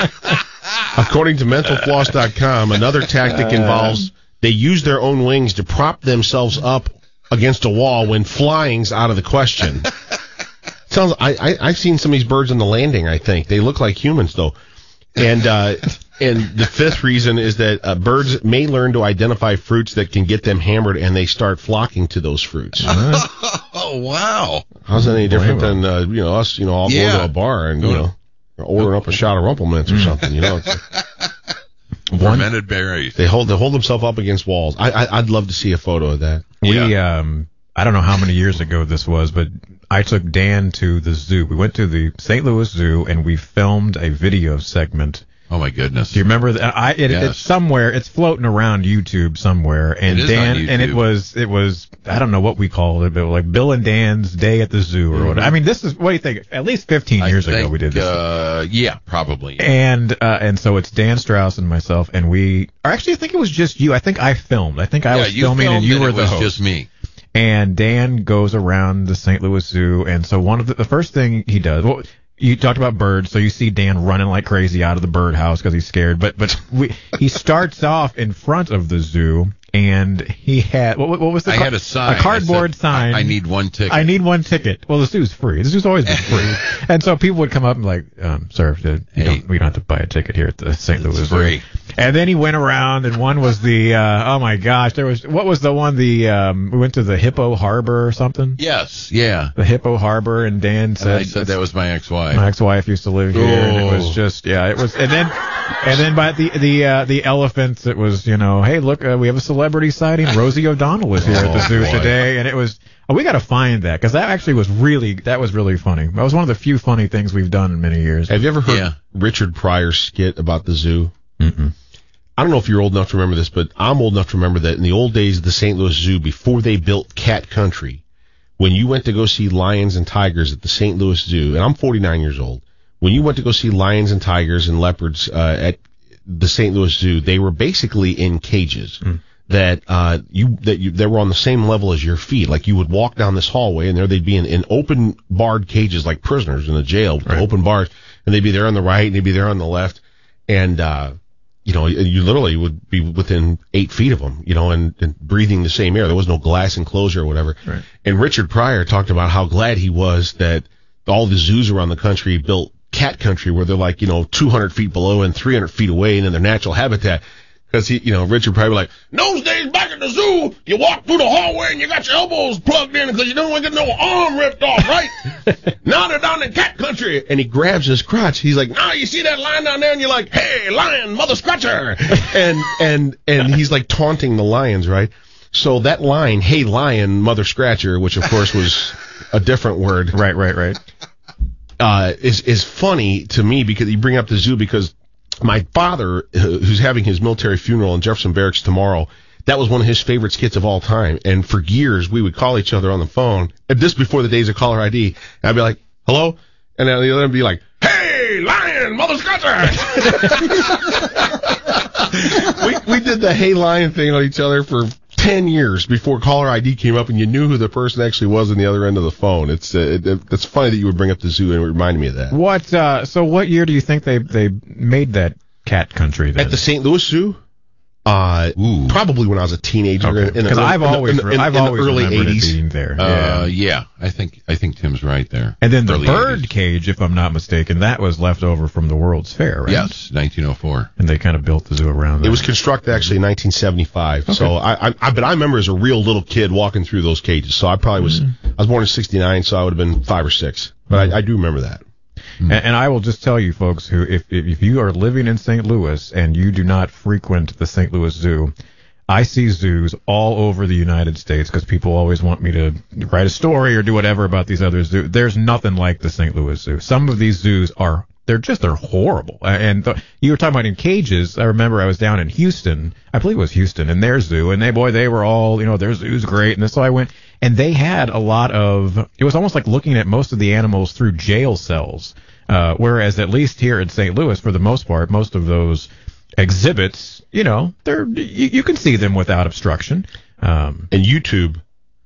[SPEAKER 7] According to mental floss dot com, another tactic involves they use their own wings to prop themselves up against a wall when flying's out of the question. Sounds. I, I I've seen some of these birds on the landing. I think they look like humans though, and uh, and the fifth reason is that uh, birds may learn to identify fruits that can get them hammered, and they start flocking to those fruits.
[SPEAKER 5] Oh wow!
[SPEAKER 7] How's that any different than uh, you know us? You know, all
[SPEAKER 5] Yeah.
[SPEAKER 7] going to a bar and you know ordering up a shot of Rumplemints or something. You know, it's like,
[SPEAKER 5] Fermented berries.
[SPEAKER 7] they hold they hold themselves up against walls. I, I I'd love to see a photo of that.
[SPEAKER 4] We, um, I don't know how many years ago this was, but I took Dan to the zoo. We went to the Saint Louis Zoo and we filmed a video segment.
[SPEAKER 5] Oh my goodness!
[SPEAKER 4] Do you remember that? I it,
[SPEAKER 5] Yes.
[SPEAKER 4] it's somewhere. It's floating around YouTube somewhere. And
[SPEAKER 5] It is
[SPEAKER 4] Dan
[SPEAKER 5] on
[SPEAKER 4] and it
[SPEAKER 5] YouTube.
[SPEAKER 4] was it was I don't know what we called it, but like Bill and Dan's Day at the Zoo or whatever. I mean, this is what do you think? At least fifteen years
[SPEAKER 5] I think,
[SPEAKER 4] ago we did this.
[SPEAKER 5] Uh, yeah, probably.
[SPEAKER 4] And uh, and so it's Dan Strauss and myself, and we. Or actually, I think it was just you. I think I filmed. I think I
[SPEAKER 5] yeah,
[SPEAKER 4] was
[SPEAKER 5] you
[SPEAKER 4] filming,
[SPEAKER 5] filmed
[SPEAKER 4] and you were
[SPEAKER 5] it
[SPEAKER 4] the
[SPEAKER 5] was
[SPEAKER 4] host.
[SPEAKER 5] just me.
[SPEAKER 4] And Dan goes around the Saint Louis Zoo, and so one of the, the first thing he does. Well, you talked about birds, so you see Dan running like crazy out of the birdhouse because he's scared. But but we, he starts off in front of the zoo, and he had what, what was the
[SPEAKER 5] I
[SPEAKER 4] car-
[SPEAKER 5] had a sign.
[SPEAKER 4] a cardboard
[SPEAKER 5] I said,
[SPEAKER 4] sign.
[SPEAKER 5] I, I need one ticket.
[SPEAKER 4] I need one ticket. Well, the zoo's free. The zoo's always been free. And so people would come up and like, um, sir, you
[SPEAKER 5] Hey.
[SPEAKER 4] don't, we don't have to buy a ticket here at the Saint Louis Zoo.
[SPEAKER 5] free.
[SPEAKER 4] And then he went around, and one was the, uh, oh my gosh, there was, what was the one, the, um, we went to the Hippo Harbor or something?
[SPEAKER 5] Yes, yeah.
[SPEAKER 4] The Hippo Harbor, and Dan
[SPEAKER 5] And
[SPEAKER 4] said,
[SPEAKER 5] I said that was my ex-wife.
[SPEAKER 4] my ex-wife used to live here, and it was
[SPEAKER 5] Oh.
[SPEAKER 4] just, yeah, it was, and then, and then by the, the, uh, the elephants, it was, you know, hey, look, uh, we have a celebrity sighting. Rosie O'Donnell was here at the
[SPEAKER 5] Oh,
[SPEAKER 4] zoo
[SPEAKER 5] boy.
[SPEAKER 4] today, and it was, oh, we got to find that, because that actually was really, that was really funny. That was one of the few funny things we've done in many years.
[SPEAKER 7] Have you ever heard
[SPEAKER 5] Yeah.
[SPEAKER 7] Richard Pryor's skit about the zoo?
[SPEAKER 4] Mm-mm.
[SPEAKER 7] I don't know if you're old enough to remember this, but I'm old enough to remember that in the old days of the Saint Louis Zoo, before they built Cat Country, when you went to go see lions and tigers at the Saint Louis Zoo, and I'm forty-nine years old, when you went to go see lions and tigers and leopards uh, at the Saint Louis Zoo, they were basically in cages.
[SPEAKER 4] Mm.
[SPEAKER 7] That uh you that you they were on the same level as your feet. Like you would walk down this hallway and there they'd be in, in open barred cages like prisoners in a jail with
[SPEAKER 4] Right.
[SPEAKER 7] open bars, and they'd be there on the right and they'd be there on the left, and uh you know you literally would be within eight feet of them, you know, and, and breathing the same air. There was no glass enclosure or whatever.
[SPEAKER 4] Right.
[SPEAKER 7] And Richard Pryor talked about how glad he was that all the zoos around the country built Cat Country, where they're like, you know, two hundred feet below and three hundred feet away and in their natural habitat. Because he, you know, Richard probably like, those days back at the zoo, you walk through the hallway and you got your elbows plugged in because you don't want to get no arm ripped off, right? Now they're down in Cat Country. And he grabs his crotch. He's like, now you see that lion down there, and you're like, hey, lion, mother scratcher. and, and, and he's like taunting the lions, right? So that line, hey, lion, mother scratcher, which of course was a different word.
[SPEAKER 4] Right, right, right.
[SPEAKER 7] Uh, is, is funny to me because you bring up the zoo because my father, uh, who's having his military funeral in Jefferson Barracks tomorrow, that was one of his favorite skits of all time. And for years, we would call each other on the phone. And this before the days of caller I D. And I'd be like, hello? And then the other would be like, hey, lion, mother scratcher! we, we did the hey, lion thing on each other for ten years before caller I D came up, and you knew who the person actually was on the other end of the phone. It's uh, it, it's funny that you would bring up the zoo, and it reminded me of that.
[SPEAKER 4] What, uh, so what year do you think they, they made that Cat Country then?
[SPEAKER 7] At the Saint Louis Zoo? Uh,
[SPEAKER 5] Ooh.
[SPEAKER 7] Probably when I was a teenager. in the
[SPEAKER 4] Because
[SPEAKER 7] early-
[SPEAKER 4] I've
[SPEAKER 7] in the-
[SPEAKER 4] always,
[SPEAKER 7] in the- in-
[SPEAKER 4] I've
[SPEAKER 7] in the
[SPEAKER 4] always
[SPEAKER 7] early
[SPEAKER 4] remembered it
[SPEAKER 7] eighties.
[SPEAKER 4] being there.
[SPEAKER 5] Uh,
[SPEAKER 4] yeah.
[SPEAKER 5] yeah, I think I think Tim's right there.
[SPEAKER 4] And then the
[SPEAKER 5] Early
[SPEAKER 4] bird
[SPEAKER 5] eighties.
[SPEAKER 4] cage, if I'm not mistaken, that was left over from the World's Fair, right?
[SPEAKER 5] Yes, nineteen oh four.
[SPEAKER 4] And they kind of built the zoo around that.
[SPEAKER 7] It was constructed actually in nineteen seventy-five. So I, I, I, but I remember as a real little kid walking through those cages. So I probably was,
[SPEAKER 4] Mm-hmm.
[SPEAKER 7] I was born in sixty-nine, so I would have been five or six. But I, I do remember that.
[SPEAKER 4] And, and I will just tell you, folks, who if if you are living in Saint Louis and you do not frequent the Saint Louis Zoo, I see zoos all over the United States because people always want me to write a story or do whatever about these other zoos. There's nothing like the Saint Louis Zoo. Some of these zoos are, they're just, they're horrible. And th- you were talking about in cages. I remember I was down in Houston. I believe it was Houston, in their zoo. And they, boy, they were all, you know, their zoo's great. And so I went, and they had a lot of, it was almost like looking at most of the animals through jail cells. Uh, whereas at least here in Saint Louis, for the most part, most of those exhibits, you know, they're you, you can see them without obstruction. Um,
[SPEAKER 7] And YouTube,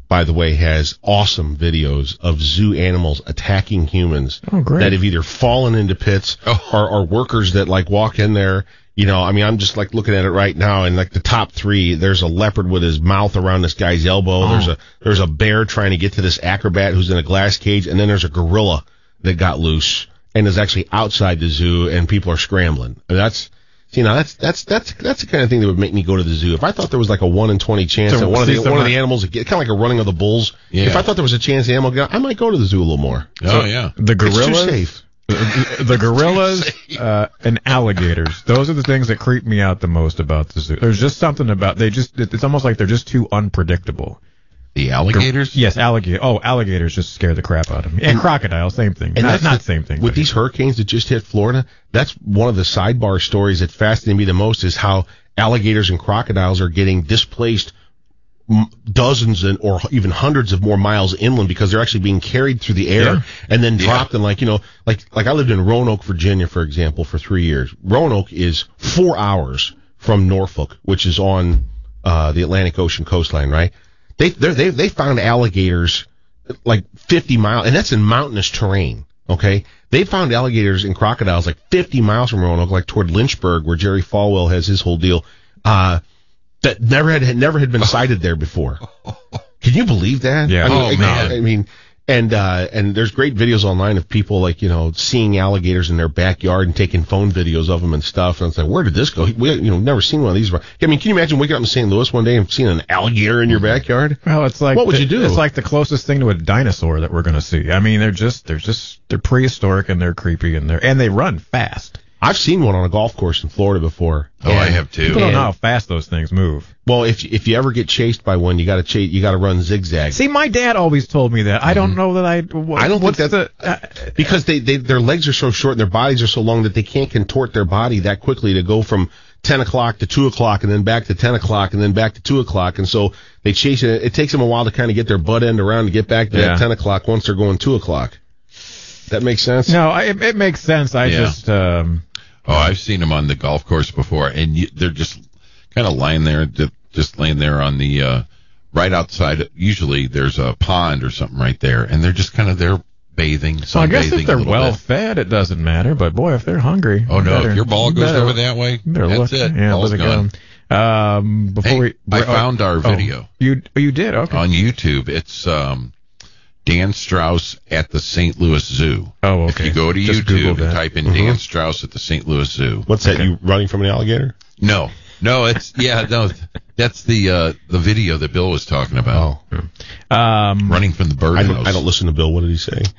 [SPEAKER 7] by the way, has awesome videos of zoo animals attacking humans
[SPEAKER 4] Oh, great.
[SPEAKER 7] that have either fallen into pits
[SPEAKER 5] Oh.
[SPEAKER 7] or, or workers that like walk in there. You know, I mean, I'm just like looking at it right now, and like the top three, there's a leopard with his mouth around this guy's elbow.
[SPEAKER 4] Oh.
[SPEAKER 7] There's a there's a bear trying to get to this acrobat who's in a glass cage, and then there's a gorilla that got loose and is actually outside the zoo, and people are scrambling. And that's you know that's that's that's that's the kind of thing that would make me go to the zoo. If I thought there was like a one in twenty chance
[SPEAKER 4] So
[SPEAKER 7] that one of
[SPEAKER 4] see
[SPEAKER 7] the
[SPEAKER 4] some-
[SPEAKER 7] one of the animals would get kind of like a running of the bulls.
[SPEAKER 5] Yeah.
[SPEAKER 7] If I thought there was a chance the animal got, I might go to the zoo a little more.
[SPEAKER 5] Oh, yeah.
[SPEAKER 4] The
[SPEAKER 7] It's too
[SPEAKER 4] gorillas,
[SPEAKER 7] safe.
[SPEAKER 4] the, the gorillas, uh, and alligators. Those are the things that creep me out the most about the zoo. There's just something about they just. It's almost like they're just too unpredictable.
[SPEAKER 5] The alligators?
[SPEAKER 4] Yes, alligator. Oh, alligators just scare the crap out of me. And crocodile, same thing.
[SPEAKER 7] And
[SPEAKER 4] not
[SPEAKER 7] that's
[SPEAKER 4] not
[SPEAKER 7] the-
[SPEAKER 4] same thing.
[SPEAKER 7] With
[SPEAKER 4] but-
[SPEAKER 7] these hurricanes that just hit Florida, that's one of the sidebar stories that fascinated me the most is how alligators and crocodiles are getting displaced m- dozens and or even hundreds of more miles inland because they're actually being carried through the air
[SPEAKER 4] Yeah.
[SPEAKER 7] and then
[SPEAKER 5] Yeah.
[SPEAKER 7] dropped in like, you know, like, like I lived in Roanoke, Virginia, for example, for three years. Roanoke is four hours from Norfolk, which is on, uh, the Atlantic Ocean coastline, right? They, they're- they, they found alligators like fifty miles, and that's in mountainous terrain. Okay, they found alligators and crocodiles like fifty miles from Roanoke, like toward Lynchburg, where Jerry Falwell has his whole deal. Uh, that never had, had never had been sighted there before. Can you believe that?
[SPEAKER 4] Yeah.
[SPEAKER 7] I mean,
[SPEAKER 5] Oh,
[SPEAKER 7] I-
[SPEAKER 5] man.
[SPEAKER 7] I mean, and uh, and there's great videos online of people like you know seeing alligators in their backyard and taking phone videos of them and stuff. And it's like, where did this go? We you know never seen one of these. I mean, can you imagine waking up in Saint Louis one day and seeing an alligator in your backyard?
[SPEAKER 4] Well, it's like
[SPEAKER 7] What would
[SPEAKER 4] the-
[SPEAKER 7] you do?
[SPEAKER 4] It's like the closest thing to a dinosaur that we're going to see. I mean, they're just they're just they're prehistoric and they're creepy and they're and they run fast.
[SPEAKER 7] I've seen one on a golf course in Florida before.
[SPEAKER 5] Oh, I
[SPEAKER 7] And-
[SPEAKER 5] have too.
[SPEAKER 4] People don't
[SPEAKER 7] And-
[SPEAKER 4] know how fast those things move.
[SPEAKER 7] Well, if if you ever get chased by one, you got to chase. You got to run zigzag.
[SPEAKER 4] See, my dad always told me that. I don't know that I. What,
[SPEAKER 7] I don't think
[SPEAKER 4] what's
[SPEAKER 7] that's
[SPEAKER 4] the, uh,
[SPEAKER 7] because they, they their legs are so short and their bodies are so long that they can't contort their body that quickly to go from ten o'clock to two o'clock and then back to ten o'clock and then back to two o'clock. And so they chase it. It takes them a while to kind of get their butt end around to get back to
[SPEAKER 4] Yeah.
[SPEAKER 7] that ten o'clock once they're going two o'clock. That makes sense?
[SPEAKER 4] no, I, it, it makes sense. I
[SPEAKER 5] Yeah.
[SPEAKER 4] just. Um,
[SPEAKER 5] Oh, I've seen them on the golf course before, and you, they're just kind of lying there, ju- just laying there on the uh, right outside. Usually, there's a pond or something right there, and they're just kind of there bathing.
[SPEAKER 4] so I guess
[SPEAKER 5] sunbathing
[SPEAKER 4] if they're
[SPEAKER 5] a little
[SPEAKER 4] well
[SPEAKER 5] bit.
[SPEAKER 4] fed, it doesn't matter. But boy, if they're hungry.
[SPEAKER 5] Oh no!
[SPEAKER 4] better-
[SPEAKER 5] if your ball goes
[SPEAKER 4] better-
[SPEAKER 5] over that way,
[SPEAKER 4] better
[SPEAKER 5] that's
[SPEAKER 4] look.
[SPEAKER 5] it.
[SPEAKER 4] Yeah,
[SPEAKER 5] Ball's
[SPEAKER 4] let it
[SPEAKER 5] gone.
[SPEAKER 4] go. Um, before
[SPEAKER 5] Hey,
[SPEAKER 4] we,
[SPEAKER 5] I
[SPEAKER 4] oh,
[SPEAKER 5] found our
[SPEAKER 4] oh,
[SPEAKER 5] video.
[SPEAKER 4] You oh, you did okay.
[SPEAKER 5] On YouTube. It's um, Dan Strauss at the Saint Louis Zoo.
[SPEAKER 4] Oh,
[SPEAKER 5] If
[SPEAKER 4] okay.
[SPEAKER 5] you go to
[SPEAKER 4] Just Google
[SPEAKER 5] YouTube and
[SPEAKER 4] that.
[SPEAKER 5] type in
[SPEAKER 7] Mhm.
[SPEAKER 5] Dan Strauss at the Saint Louis Zoo.
[SPEAKER 7] What's that? You running from an alligator?
[SPEAKER 5] No, no, it's yeah, no, that's the uh, the video that Bill was talking about.
[SPEAKER 7] Oh,
[SPEAKER 4] Um,
[SPEAKER 5] Running from the
[SPEAKER 7] I
[SPEAKER 5] birdhouse.
[SPEAKER 7] don't, I don't listen to Bill. What did he say?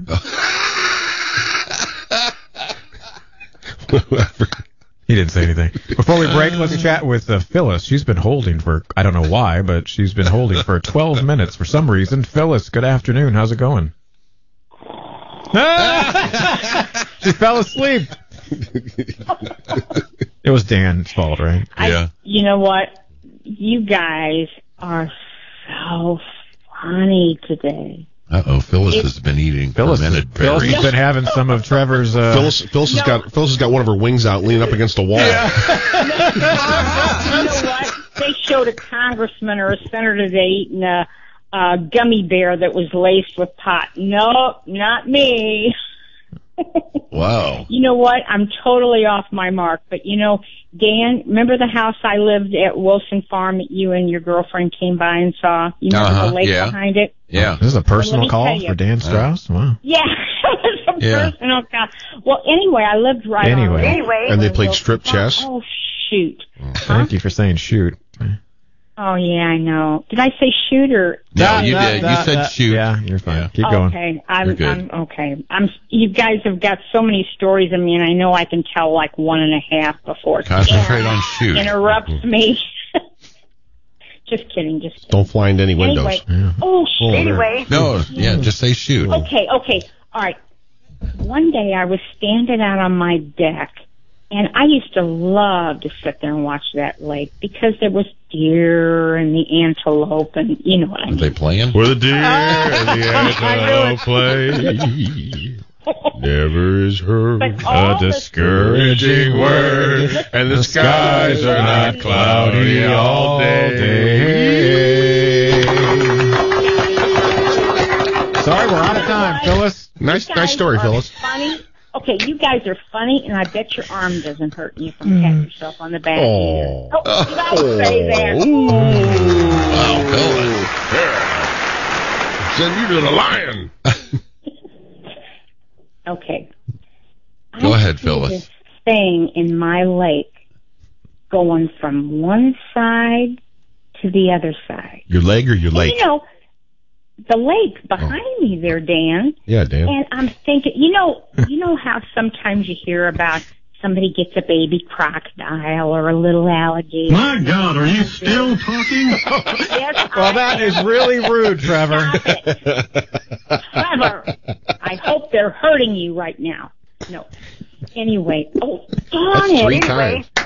[SPEAKER 4] He didn't say anything. Before we break, let's chat with uh, Phyllis. She's been holding for, I don't know why, but she's been holding for twelve minutes for some reason. Phyllis, good afternoon. How's it going? She fell asleep. It was Dan's fault, right?
[SPEAKER 5] Yeah.
[SPEAKER 8] You know what? You guys are so funny today.
[SPEAKER 5] Uh oh, Phyllis has been eating
[SPEAKER 4] Phyllis,
[SPEAKER 5] fermented
[SPEAKER 4] Phyllis
[SPEAKER 5] berries.
[SPEAKER 4] has been having some of Trevor's. Uh,
[SPEAKER 7] Phyllis, Phyllis has
[SPEAKER 8] No.
[SPEAKER 7] got Phyllis has got one of her wings out, leaning up against a wall.
[SPEAKER 8] You know what? They showed a congressman or a senator today eating a, a gummy bear that was laced with pot. Nope, not me.
[SPEAKER 5] Wow.
[SPEAKER 8] You know what? I'm totally off my mark. But, you know, Dan, remember the house I lived at Wilson Farm that you and your girlfriend came by and saw? You remember
[SPEAKER 5] Uh-huh,
[SPEAKER 8] the lake
[SPEAKER 5] yeah.
[SPEAKER 8] behind it?
[SPEAKER 5] Yeah.
[SPEAKER 4] This is a personal
[SPEAKER 8] Let me
[SPEAKER 4] call
[SPEAKER 8] tell you.
[SPEAKER 4] for Dan Strauss? Wow.
[SPEAKER 8] Yeah, it was a
[SPEAKER 5] Yeah.
[SPEAKER 8] personal call. Well, anyway, I lived right
[SPEAKER 4] Anyway.
[SPEAKER 8] on
[SPEAKER 4] Anyway.
[SPEAKER 7] And they played
[SPEAKER 8] Wilson
[SPEAKER 7] strip
[SPEAKER 8] Farm.
[SPEAKER 7] chess?
[SPEAKER 8] Oh, shoot.
[SPEAKER 4] Thank you for saying shoot.
[SPEAKER 8] Oh, yeah, I know. Did I say shoot or?
[SPEAKER 5] No, you
[SPEAKER 4] That-
[SPEAKER 5] did.
[SPEAKER 4] that-
[SPEAKER 5] you said
[SPEAKER 4] that-
[SPEAKER 5] shoot.
[SPEAKER 4] Yeah, you're fine.
[SPEAKER 5] Yeah.
[SPEAKER 4] Keep going.
[SPEAKER 8] Okay, I'm,
[SPEAKER 5] You're good.
[SPEAKER 8] I'm okay. I'm. You guys have got so many stories of me, and I know I can tell like one and a half before
[SPEAKER 5] Concentrate
[SPEAKER 8] Dan
[SPEAKER 5] on shoot.
[SPEAKER 8] interrupts me. Just kidding. Just kidding.
[SPEAKER 7] Don't fly into any windows.
[SPEAKER 8] Anyway.
[SPEAKER 4] Yeah.
[SPEAKER 8] Oh,
[SPEAKER 7] Oh,
[SPEAKER 8] shoot.
[SPEAKER 7] anyway.
[SPEAKER 5] No, yeah, just say shoot.
[SPEAKER 8] Okay, okay. All right. One day I was standing out on my deck, and I used to love to sit there and watch that lake because there was deer and the antelope, and you know what I
[SPEAKER 5] Are
[SPEAKER 8] mean.
[SPEAKER 5] they playing?
[SPEAKER 7] Where the deer and the antelope play, never is heard
[SPEAKER 8] But all
[SPEAKER 7] a
[SPEAKER 8] the-
[SPEAKER 7] discouraging word, and the skies are not cloudy all day.
[SPEAKER 4] job, Phyllis.
[SPEAKER 7] Nice,
[SPEAKER 8] You
[SPEAKER 7] nice
[SPEAKER 8] guys
[SPEAKER 7] story,
[SPEAKER 8] are
[SPEAKER 7] Phyllis.
[SPEAKER 8] Funny. Okay, you guys are funny, and I bet your arm doesn't hurt you from patting yourself on the back.
[SPEAKER 7] Oh.
[SPEAKER 8] either. Oh, did I say that?
[SPEAKER 5] Wow, Phyllis.
[SPEAKER 7] Send you to the lion.
[SPEAKER 8] Okay.
[SPEAKER 5] Go
[SPEAKER 8] I
[SPEAKER 5] ahead,
[SPEAKER 8] see
[SPEAKER 5] Phyllis.
[SPEAKER 8] This thing in my lake going from one side to the other side.
[SPEAKER 7] Your leg or your
[SPEAKER 8] And,
[SPEAKER 7] lake?
[SPEAKER 8] you know, the lake behind me there, Dan.
[SPEAKER 7] Yeah, Dan.
[SPEAKER 8] And I'm thinking, you know, you know how sometimes you hear about somebody gets a baby crocodile or a little alligator.
[SPEAKER 9] My God, are you still talking?
[SPEAKER 8] Yes,
[SPEAKER 4] Well,
[SPEAKER 8] I
[SPEAKER 4] that
[SPEAKER 8] am.
[SPEAKER 4] is really rude, Trevor.
[SPEAKER 8] Stop it. Trevor, I hope they're hurting you right now. No. Anyway, oh, darn
[SPEAKER 7] That's
[SPEAKER 8] it.
[SPEAKER 7] three
[SPEAKER 8] Anyway,
[SPEAKER 7] times.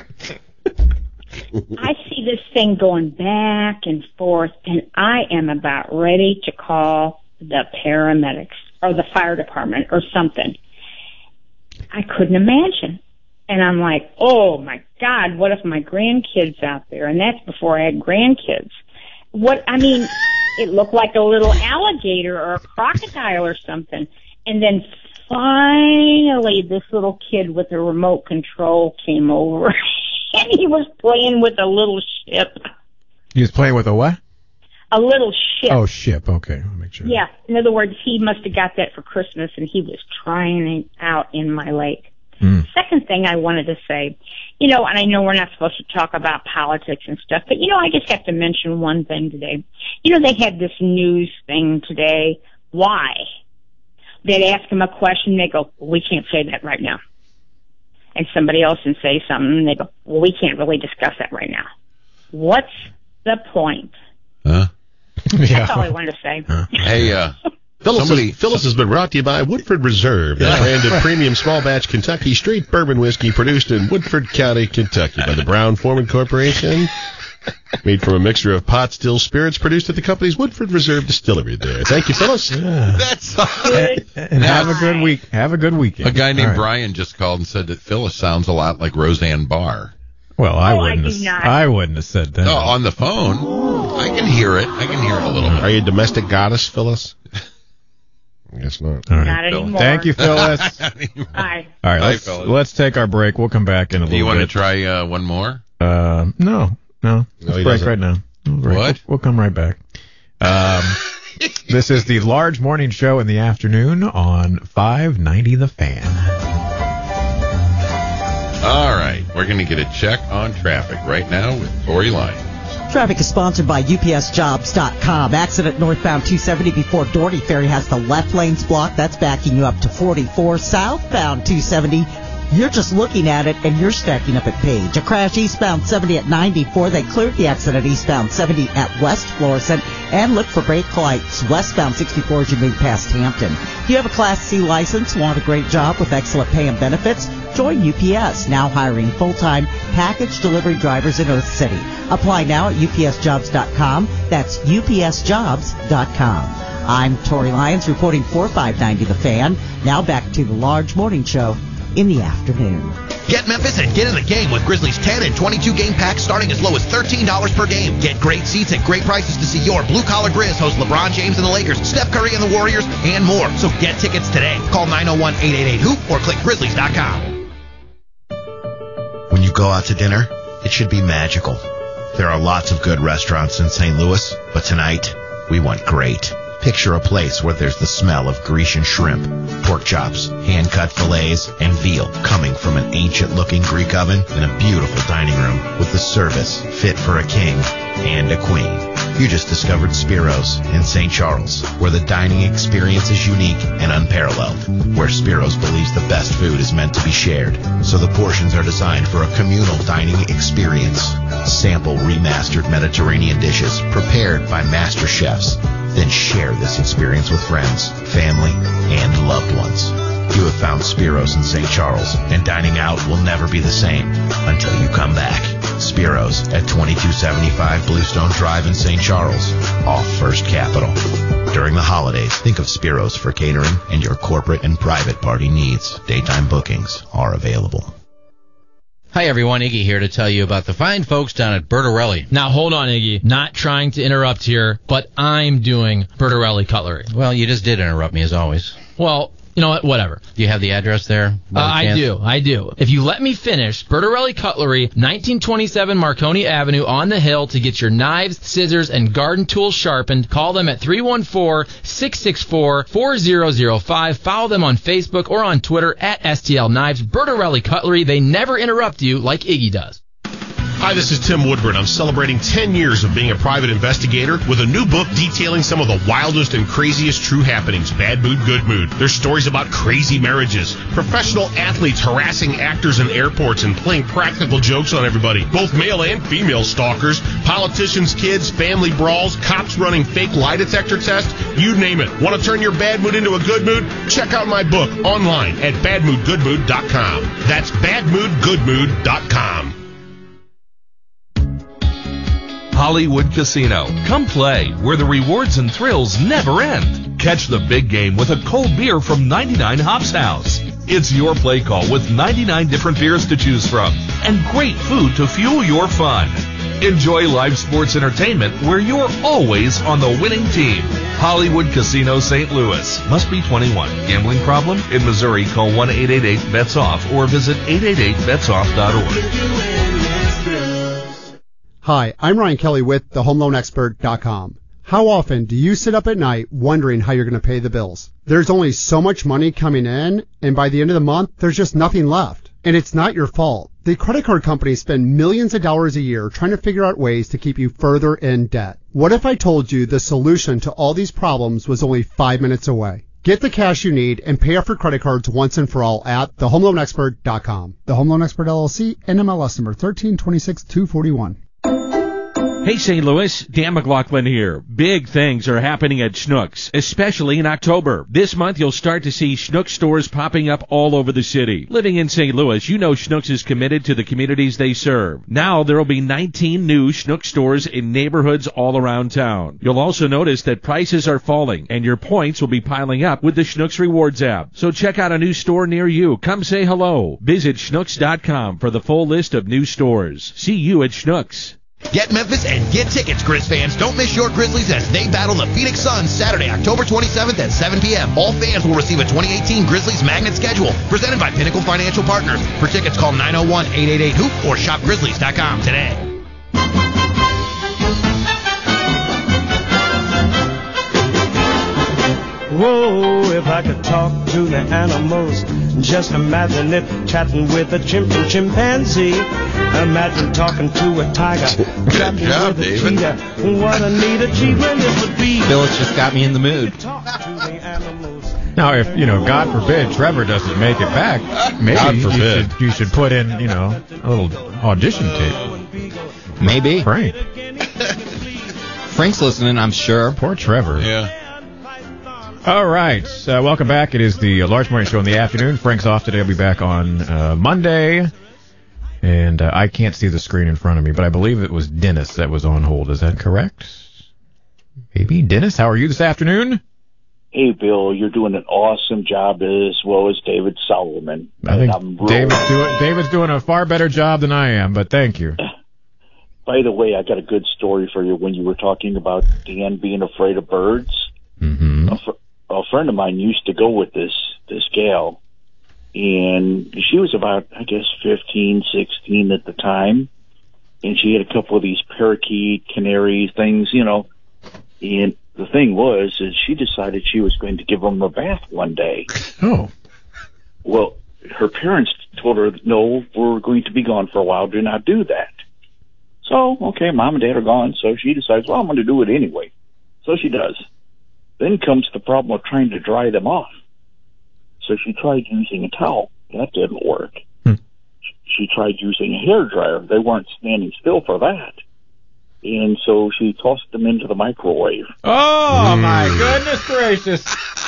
[SPEAKER 8] I see this thing going back and forth, and I am about ready to call the paramedics or the fire department or something. I couldn't imagine. And I'm like, oh, my God, what if my grandkid's out there? And that's before I had grandkids. What, I mean, it looked like a little alligator or a crocodile or something. And then finally this little kid with a remote control came over. And he was playing with a little ship.
[SPEAKER 4] He was playing with a what?
[SPEAKER 8] A little ship.
[SPEAKER 4] Oh, ship. Okay, I'll make sure.
[SPEAKER 8] Yeah. In other words, he must have got that for Christmas, and he was trying it out in my lake.
[SPEAKER 4] Mm.
[SPEAKER 8] Second thing I wanted to say, you know, and I know we're not supposed to talk about politics and stuff, but, you know, I just have to mention one thing today. You know, they had this news thing today. Why? They'd ask them a question, they go, well, we can't say that right now. And somebody else would say something, and they go, well, we can't really discuss that right now. What's the point?
[SPEAKER 5] Huh?
[SPEAKER 8] That's all I wanted to say.
[SPEAKER 5] Hey, uh,
[SPEAKER 7] Phyllis,
[SPEAKER 5] somebody,
[SPEAKER 7] has, Phyllis has been brought to you by Woodford Reserve, that brand of premium small batch Kentucky straight bourbon whiskey produced in Woodford County, Kentucky by the Brown Forman Corporation. Made from a mixture of pot still spirits produced at the company's Woodford Reserve Distillery there. Thank you, Phyllis.
[SPEAKER 5] that's
[SPEAKER 8] Good.
[SPEAKER 4] And have a good week. Have a good weekend.
[SPEAKER 5] a guy named
[SPEAKER 4] All right.
[SPEAKER 5] Brian just called and said that Phyllis sounds a lot like Roseanne Barr.
[SPEAKER 4] Well, I
[SPEAKER 8] Oh, I
[SPEAKER 4] wouldn't.
[SPEAKER 8] do
[SPEAKER 4] have,
[SPEAKER 8] not.
[SPEAKER 4] I wouldn't have said that.
[SPEAKER 5] Oh, on the phone. I can hear it. I can hear it a little bit.
[SPEAKER 7] Are you a domestic goddess, Phyllis? I guess not.
[SPEAKER 4] All right.
[SPEAKER 8] Not anymore.
[SPEAKER 4] Thank you, Phyllis.
[SPEAKER 8] Bye.
[SPEAKER 4] All right,
[SPEAKER 5] Bye,
[SPEAKER 4] let's,
[SPEAKER 5] fellas.
[SPEAKER 4] let's take our break. We'll come back in a
[SPEAKER 5] Do
[SPEAKER 4] little
[SPEAKER 5] you want to
[SPEAKER 4] bit.
[SPEAKER 5] try uh, one more?
[SPEAKER 4] Uh, no, no. Let's
[SPEAKER 7] he
[SPEAKER 4] break
[SPEAKER 7] doesn't.
[SPEAKER 4] right now. We'll break.
[SPEAKER 5] What?
[SPEAKER 4] We'll, we'll come right back. Um, this is the Large Morning Show in the afternoon on five ninety The Fan.
[SPEAKER 5] All right. We're going to get a check on traffic right now with Tori Lyons.
[SPEAKER 10] Traffic is sponsored by U P S Jobs dot com. Accident northbound two seventy before Doherty Ferry has the left lanes blocked. That's backing you up to forty-four. Southbound two seventy, you're just looking at it and you're stacking up at Page. A crash eastbound seventy at ninety-four. They cleared the accident eastbound seventy at West Florissant. And look for brake lights westbound sixty-four as you move past Hampton. Do you have a Class C license? Want a great job with excellent pay and benefits? Join U P S, now hiring full-time package delivery drivers in Earth City. Apply now at U P S Jobs dot com. That's U P S Jobs dot com. I'm Tori Lyons reporting for five ninety The Fan. Now back to the Large Morning Show in the afternoon.
[SPEAKER 11] Get Memphis and get in the game with Grizzlies ten and twenty-two game packs starting as low as thirteen dollars per game. Get great seats and great prices to see your blue-collar Grizz host LeBron James and the Lakers, Steph Curry and the Warriors, and more. So get tickets today. Call nine oh one, eight eight eight, hoop or click Grizzlies dot com. When you go out to dinner, it should be magical. There are lots of good restaurants in Saint Louis, but tonight, we want great. Picture a place where there's the smell of Grecian shrimp, pork chops, hand-cut fillets, and veal coming from an ancient-looking Greek oven in a beautiful dining room with the service fit for a king and a queen. You just discovered Spiro's in Saint Charles, where the dining experience is unique and unparalleled, where Spiro's believes the best food is meant to be shared, so the portions are designed for a communal dining experience. Sample remastered Mediterranean dishes prepared by master chefs. Then share this experience with friends, family, and loved ones. You have found Spiro's in Saint Charles, and dining out will never be the same until you come back. Spiro's at twenty-two seventy-five Bluestone Drive in Saint Charles, off First Capital. During the holidays, think of Spiro's for catering and your corporate and private party needs. Daytime bookings are available.
[SPEAKER 12] Hi, everyone. Iggy here to tell you about the fine folks down at Bertarelli.
[SPEAKER 13] Now, hold on, Iggy. Not trying to interrupt here, but I'm doing Bertarelli Cutlery.
[SPEAKER 12] Well, you just did interrupt me, as always.
[SPEAKER 13] Well, you know what? Whatever.
[SPEAKER 12] Do you have the address there?
[SPEAKER 13] Uh, I do. I do. If you let me finish, Bertarelli Cutlery, nineteen twenty-seven Marconi Avenue on the Hill to get your knives, scissors, and garden tools sharpened. Call them at three one four, six six four, four zero zero five. Follow them on Facebook or on Twitter at S T L Knives. Bertarelli Cutlery, they never interrupt you like Iggy does.
[SPEAKER 14] Hi, this is Tim Woodburn. I'm celebrating ten years of being a private investigator with a new book detailing some of the wildest and craziest true happenings. Bad Mood, Good Mood. There's stories about crazy marriages, professional athletes harassing actors in airports and playing practical jokes on everybody, both male and female stalkers, politicians' kids, family brawls, cops running fake lie detector tests, you name it. Want to turn your bad mood into a good mood? Check out my book online at bad mood good mood dot com. That's bad mood good mood dot com.
[SPEAKER 15] Hollywood Casino. Come play, where the rewards and thrills never end. Catch the big game with a cold beer from ninety-nine Hops House. It's your play call with ninety-nine different beers to choose from and great food to fuel your fun. Enjoy live sports entertainment where you're always on the winning team. Hollywood Casino Saint Louis. Must be twenty-one. Gambling problem? In Missouri, call one eight eight eight bets off or visit eight eight eight bets off dot org.
[SPEAKER 16] Hi, I'm Ryan Kelly with the home loan expert dot com. How often do you sit up at night wondering how you're going to pay the bills? There's only so much money coming in, and by the end of the month, there's just nothing left. And it's not your fault. The credit card companies spend millions of dollars a year trying to figure out ways to keep you further in debt. What if I told you the solution to all these problems was only five minutes away? Get the cash you need and pay off your credit cards once and for all at the home loan expert dot com. The Home Loan Expert L L C, N M L S number thirteen twenty-six two forty-one.
[SPEAKER 17] Hey, Saint Louis, Dan McLaughlin here. Big things are happening at Schnucks, especially in October. This month, you'll start to see Schnucks stores popping up all over the city. Living in Saint Louis, you know Schnucks is committed to the communities they serve. Now, there will be nineteen new Schnucks stores in neighborhoods all around town. You'll also notice that prices are falling, and your points will be piling up with the Schnucks Rewards app. So check out a new store near you. Come say hello. Visit Schnucks dot com for the full list of new stores. See you at Schnucks.
[SPEAKER 11] Get Memphis and get tickets, Grizz fans. Don't miss your Grizzlies as they battle the Phoenix Suns Saturday, October twenty-seventh at seven p.m. All fans will receive a twenty eighteen Grizzlies Magnet schedule presented by Pinnacle Financial Partners. For tickets, call nine oh one, eight eight eight, hoop or shop grizzlies dot com today.
[SPEAKER 18] Whoa, if I could talk to the animals, just imagine it chatting with a chimp and chimpanzee. Imagine talking to a tiger, chatting
[SPEAKER 5] job,
[SPEAKER 18] with a
[SPEAKER 5] David.
[SPEAKER 18] cheetah. What a neat achievement it would be.
[SPEAKER 6] Phyllis just got me in the mood.
[SPEAKER 4] Now, if, you know, God forbid, Trevor doesn't make it back, maybe
[SPEAKER 7] God
[SPEAKER 4] you
[SPEAKER 7] forbid.
[SPEAKER 4] should, you should put in, you know, a little audition tape.
[SPEAKER 6] Maybe.
[SPEAKER 4] Frank.
[SPEAKER 6] Frank's listening, I'm sure.
[SPEAKER 4] Poor Trevor.
[SPEAKER 5] Yeah.
[SPEAKER 4] All right. Uh, welcome back. It is the uh, Large Morning Show in the afternoon. Frank's off today. I'll be back on uh, Monday. And uh, I can't see the screen in front of me, but I believe it was Dennis that was on hold. Is that correct? Maybe. Dennis, how are you this afternoon?
[SPEAKER 19] Hey, Bill, you're doing an awesome job as well as David Solomon.
[SPEAKER 4] I think
[SPEAKER 19] I'm real-
[SPEAKER 4] David's doing, David's doing a far better job than I am, but thank you.
[SPEAKER 19] By the way, I got a good story for you when you were talking about Dan being afraid of birds.
[SPEAKER 4] Mm-hmm.
[SPEAKER 19] A, fr- a friend of mine used to go with this this gal, and she was about, I guess, fifteen, sixteen at the time, and she had a couple of these parakeet, canary things, you know, and the thing was is she decided she was going to give them a bath one day.
[SPEAKER 4] Oh.
[SPEAKER 19] Well, her parents told her, no, we're going to be gone for a while, do not do that. So, okay, mom and dad are gone, so she decides, well, I'm going to do it anyway. So she does. Then comes the problem of trying to dry them off. So she tried using a towel. That didn't work.
[SPEAKER 4] Hmm.
[SPEAKER 19] She tried using a hairdryer. They weren't standing still for that. And so she tossed them into the microwave.
[SPEAKER 4] Oh, mm. my goodness gracious.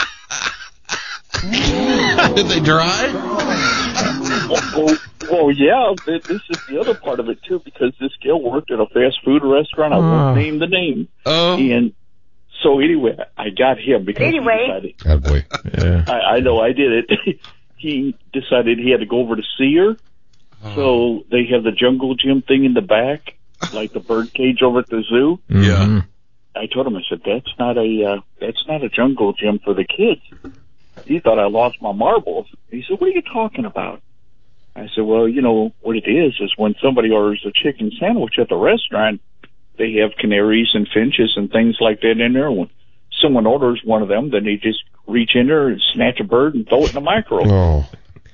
[SPEAKER 5] Did they dry?
[SPEAKER 19] well, well, well, yeah, this is the other part of it, too, because this gal worked at a fast food restaurant. I
[SPEAKER 4] Oh.
[SPEAKER 19] won't name the name.
[SPEAKER 5] Oh.
[SPEAKER 19] And so anyway, I got him because
[SPEAKER 8] Anyway.
[SPEAKER 19] he decided,
[SPEAKER 7] God boy.
[SPEAKER 4] Yeah.
[SPEAKER 19] I, I know I did it. He decided he had to go over to see her. So they have the jungle gym thing in the back, like the bird cage over at the zoo.
[SPEAKER 5] Yeah.
[SPEAKER 19] I told him, I said, that's not a uh, that's not a jungle gym for the kids. He thought I lost my marbles. He said, what are you talking about? I said, well, you know, what it is is when somebody orders a chicken sandwich at the restaurant, they have canaries and finches and things like that in there. When someone orders one of them, then they just reach in there and snatch a bird and throw it in the microwave.
[SPEAKER 7] Oh.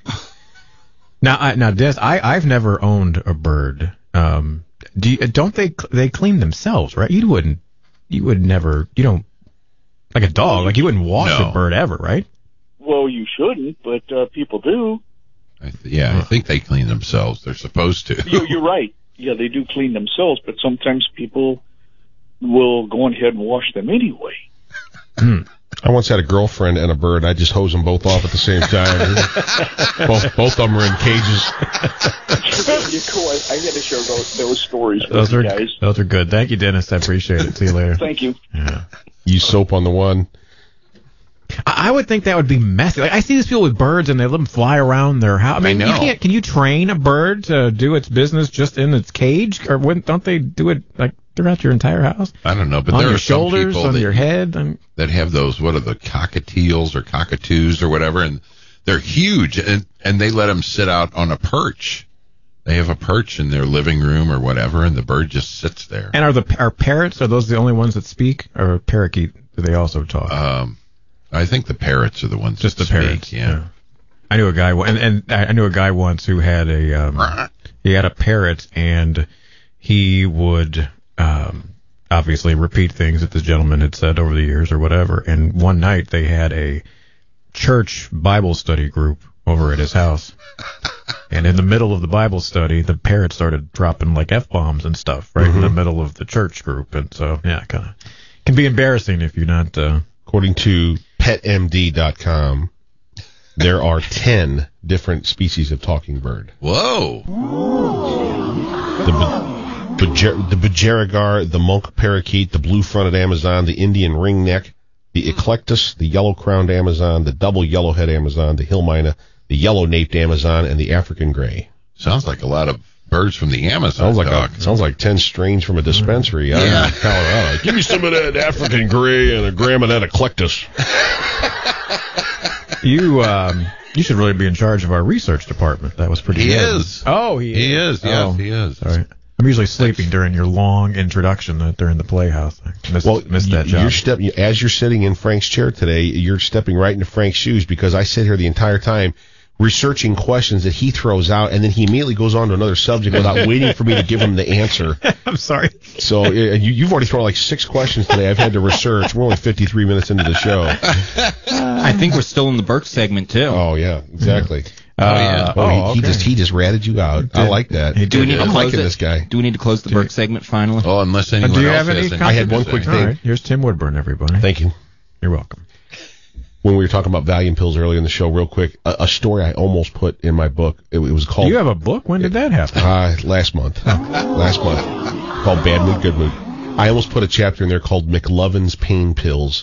[SPEAKER 4] Now, I, now, Des, I, I've never owned a bird. Um, do you, don't they they clean themselves, right? You wouldn't, you would never, you don't, like a dog, like you wouldn't wash
[SPEAKER 5] No.
[SPEAKER 4] a bird ever, right?
[SPEAKER 19] Well, you shouldn't, but uh, people do.
[SPEAKER 5] I th- yeah, I think they clean themselves. They're supposed to.
[SPEAKER 19] You, you're right. Yeah, they do clean themselves, but sometimes people will go ahead and wash them anyway.
[SPEAKER 7] I once had a girlfriend and a bird. I just hose them both off at the same time. both, both of them are in cages.
[SPEAKER 19] You're cool. I, I got to share those, those stories with
[SPEAKER 4] Those
[SPEAKER 19] you
[SPEAKER 4] are
[SPEAKER 19] guys.
[SPEAKER 4] those are good. Thank you, Dennis. I appreciate it. See you later.
[SPEAKER 19] Thank you.
[SPEAKER 4] Yeah.
[SPEAKER 7] Use soap on the one.
[SPEAKER 4] I I would think that would be messy. Like I see these people with birds and they let them fly around their house. I mean,
[SPEAKER 5] I
[SPEAKER 4] you
[SPEAKER 5] know.
[SPEAKER 4] can't. Can you train a bird to do its business just in its cage, or wouldn't, don't they do it like throughout your entire house?
[SPEAKER 5] I don't know, but
[SPEAKER 4] on
[SPEAKER 5] there
[SPEAKER 4] your
[SPEAKER 5] are some
[SPEAKER 4] shoulders,
[SPEAKER 5] people
[SPEAKER 4] on
[SPEAKER 5] that,
[SPEAKER 4] your head. And
[SPEAKER 5] that have those, what are the cockatiels or cockatoos or whatever, and they're huge, and, and they let them sit out on a perch. They have a perch in their living room or whatever, and the bird just sits there.
[SPEAKER 4] and are the are parrots? Are those the only ones that speak, or parakeet? Do they also talk?
[SPEAKER 5] Um, I think the parrots are the ones
[SPEAKER 4] Just
[SPEAKER 5] that
[SPEAKER 4] the
[SPEAKER 5] speak,
[SPEAKER 4] parrots.
[SPEAKER 5] yeah.
[SPEAKER 4] I knew a guy, and and I knew a guy once who had a um, he had a parrot, and he would um, obviously repeat things that this gentleman had said over the years or whatever. And one night they had a church Bible study group over at his house, and in the middle of the Bible study, the parrot started dropping like F-bombs and stuff right in the middle of the church group, and so yeah, kind of can be embarrassing if you're not. Uh,
[SPEAKER 7] According to pet M D dot com, there are ten different species of talking bird.
[SPEAKER 5] Whoa.
[SPEAKER 7] The, bu- bujer- the budgerigar, the monk parakeet, the blue-fronted Amazon, the Indian ringneck, the eclectus, the yellow-crowned Amazon, the double yellowhead Amazon, the hill mina, the yellow-naped Amazon, and the African gray.
[SPEAKER 5] Sounds like a lot of birds from the Amazon.
[SPEAKER 7] Sounds like
[SPEAKER 5] dog.
[SPEAKER 7] a, sounds like ten strains from a dispensary out
[SPEAKER 5] Yeah.
[SPEAKER 7] in Colorado. Give me some of that African gray and a gram of that eclectus.
[SPEAKER 4] you um, you should really be in charge of our research department. That was pretty
[SPEAKER 5] He
[SPEAKER 4] good.
[SPEAKER 5] is.
[SPEAKER 4] Oh, he,
[SPEAKER 5] He is, yes,
[SPEAKER 4] Oh,
[SPEAKER 5] he is.
[SPEAKER 4] Sorry. I'm usually sleeping during your long introduction uh, during the Playhouse. I missed,
[SPEAKER 7] Well,
[SPEAKER 4] missed that
[SPEAKER 7] y-
[SPEAKER 4] job.
[SPEAKER 7] You're step, as you're sitting in Frank's chair today, you're stepping right into Frank's shoes because I sit here the entire time researching questions that he throws out, and then he immediately goes on to another subject without waiting for me to give him the answer.
[SPEAKER 4] I'm sorry.
[SPEAKER 7] So uh, you, you've already thrown like six questions today. I've had to research. We're only fifty-three minutes into the show.
[SPEAKER 6] I think we're still in the Burke segment too.
[SPEAKER 7] Oh yeah, exactly.
[SPEAKER 4] Uh,
[SPEAKER 7] Oh,
[SPEAKER 4] oh,
[SPEAKER 7] he, he
[SPEAKER 4] okay.
[SPEAKER 7] just he just ratted you out. I
[SPEAKER 4] did.
[SPEAKER 7] like that.
[SPEAKER 4] He
[SPEAKER 6] Do we
[SPEAKER 4] did.
[SPEAKER 6] need to
[SPEAKER 7] I'm
[SPEAKER 6] close
[SPEAKER 7] liking
[SPEAKER 6] it?
[SPEAKER 7] this guy.
[SPEAKER 6] Do we need to close the Burke segment finally?
[SPEAKER 5] Oh, unless
[SPEAKER 4] Uh,
[SPEAKER 5] anyone
[SPEAKER 4] do you
[SPEAKER 5] else
[SPEAKER 4] have any?
[SPEAKER 5] has anything
[SPEAKER 7] I had
[SPEAKER 5] to
[SPEAKER 7] one
[SPEAKER 5] say.
[SPEAKER 7] quick
[SPEAKER 4] All
[SPEAKER 7] thing.
[SPEAKER 4] right. Here's Tim Woodburn, everybody.
[SPEAKER 7] Thank you.
[SPEAKER 4] You're welcome.
[SPEAKER 7] When we were talking about Valium pills earlier in the show, real quick, a, a story I almost put in my book. It, it was called.
[SPEAKER 4] Do you have a book? When did that happen?
[SPEAKER 7] Uh, last month. last month. Called Bad Mood, Good Mood. I almost put a chapter in there called McLovin's Pain Pills.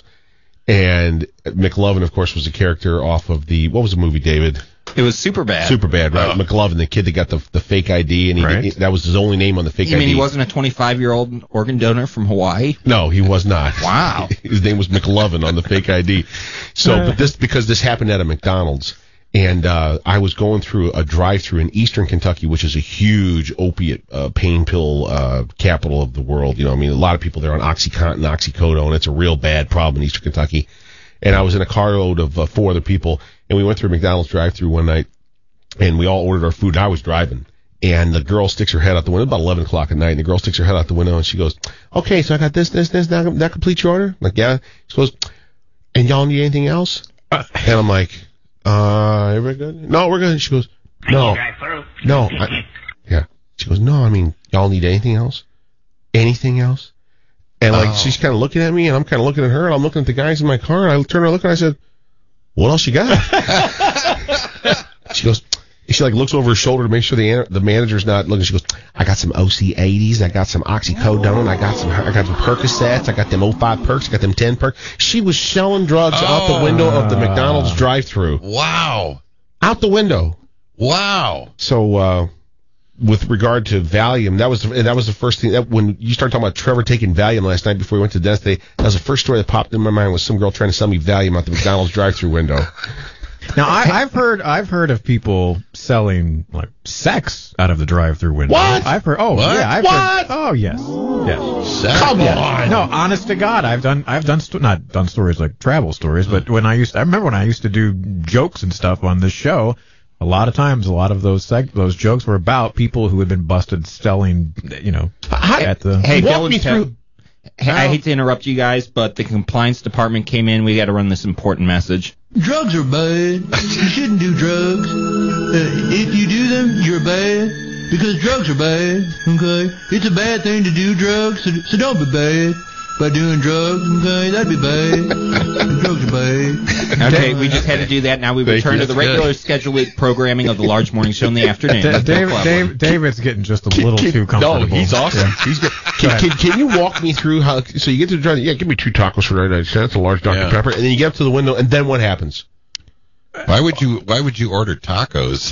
[SPEAKER 7] And McLovin, of course, was a character off of the, what was the movie, David?
[SPEAKER 6] It was super bad.
[SPEAKER 7] Super Bad, right?
[SPEAKER 5] Oh.
[SPEAKER 7] McLovin, the kid that got the the fake I D, and he,
[SPEAKER 4] Right.
[SPEAKER 7] he- that was his only name on the fake
[SPEAKER 6] You
[SPEAKER 7] I D.
[SPEAKER 6] mean he wasn't a twenty-five-year-old organ donor from Hawaii?
[SPEAKER 7] No, he was not.
[SPEAKER 6] Wow.
[SPEAKER 7] His name was McLovin on the fake I D. So, but this, because this happened at a McDonald's, and uh, I was going through a drive-through in Eastern Kentucky, which is a huge opiate uh, pain pill uh, capital of the world. You know, I mean, a lot of people there on OxyContin, Oxycodone. It's a real bad problem in Eastern Kentucky. And I was in a carload of uh, four other people, and we went through a McDonald's drive-through one night, and we all ordered our food. I was driving, and the girl sticks her head out the window, about eleven o'clock at night, and the girl sticks her head out the window, and she goes, okay, so I got this, this, this, that, that completes your order? I'm like, yeah. She goes, and y'all need anything else? And I'm like, uh, everybody good? No, we're good. She goes, no, no, I, yeah. She goes, no, I mean, y'all need anything else? Anything else? And like,
[SPEAKER 5] Oh.
[SPEAKER 7] she's kind of looking at me, and I'm kind of looking at her, and I'm looking at the guys in my car, and I turn around, look, and I said, what else you got? She goes, she like looks over her shoulder to make sure the the manager's not looking. She goes, I got some O C eighties, I got some Oxycodone, I got some I got some Percocets, I got them oh five perks, I got them ten perks. She was shelling drugs out the window of the McDonald's drive-through.
[SPEAKER 5] Wow.
[SPEAKER 7] Out the window.
[SPEAKER 5] Wow.
[SPEAKER 7] So uh with regard to Valium, that was that was the first thing that when you started talking about Trevor taking Valium last night before he went to the dentist, they, that was the first story that popped in my mind was some girl trying to sell me Valium out the McDonald's drive-through window.
[SPEAKER 4] Now I, I've heard I've heard of people selling like sex out of the drive-through window.
[SPEAKER 7] What?
[SPEAKER 4] I've heard. Oh
[SPEAKER 5] What?
[SPEAKER 4] yeah. I've
[SPEAKER 7] What?
[SPEAKER 4] Heard, oh yes. Yes.
[SPEAKER 5] Sex?
[SPEAKER 7] Come
[SPEAKER 4] Yes.
[SPEAKER 7] on.
[SPEAKER 4] No, honest to God, I've done I've done sto- not done stories like travel stories, but when I used to, I remember when I used to do jokes and stuff on this show. A lot of times, a lot of those seg- those jokes were about people who had been busted selling, you know, at the.
[SPEAKER 6] Hey,
[SPEAKER 7] Walk
[SPEAKER 6] Bill
[SPEAKER 7] me
[SPEAKER 6] and
[SPEAKER 7] through-
[SPEAKER 6] Ted, hey, I hate to interrupt you guys, but the compliance department came in. We got to run this important message.
[SPEAKER 20] Drugs are bad. You shouldn't do drugs. Uh, if you do them, you're bad. Because drugs are bad, okay? It's a bad thing to do drugs, so, so don't be bad by doing drugs, okay? That'd be bad. Drugs are bad.
[SPEAKER 6] Okay, we just had to do that. Now we
[SPEAKER 7] Thank
[SPEAKER 6] return
[SPEAKER 7] you.
[SPEAKER 6] to the
[SPEAKER 7] That's
[SPEAKER 6] regular scheduled programming of the Large Morning Show in the afternoon.
[SPEAKER 4] Da-
[SPEAKER 6] Let's go,
[SPEAKER 4] Dave,
[SPEAKER 6] Cleveland.
[SPEAKER 4] Dave, David's getting just a little
[SPEAKER 7] Can-
[SPEAKER 4] too comfortable.
[SPEAKER 7] No, he's awesome.
[SPEAKER 4] Yeah.
[SPEAKER 7] He's good. Can, can, can you walk me through how? So you get to the drive. Yeah, give me two tacos for ninety-nine cents, a large Doctor
[SPEAKER 5] Yeah.
[SPEAKER 7] Pepper, and then you get up to the window, and then what happens?
[SPEAKER 5] Why would you Why would you order tacos?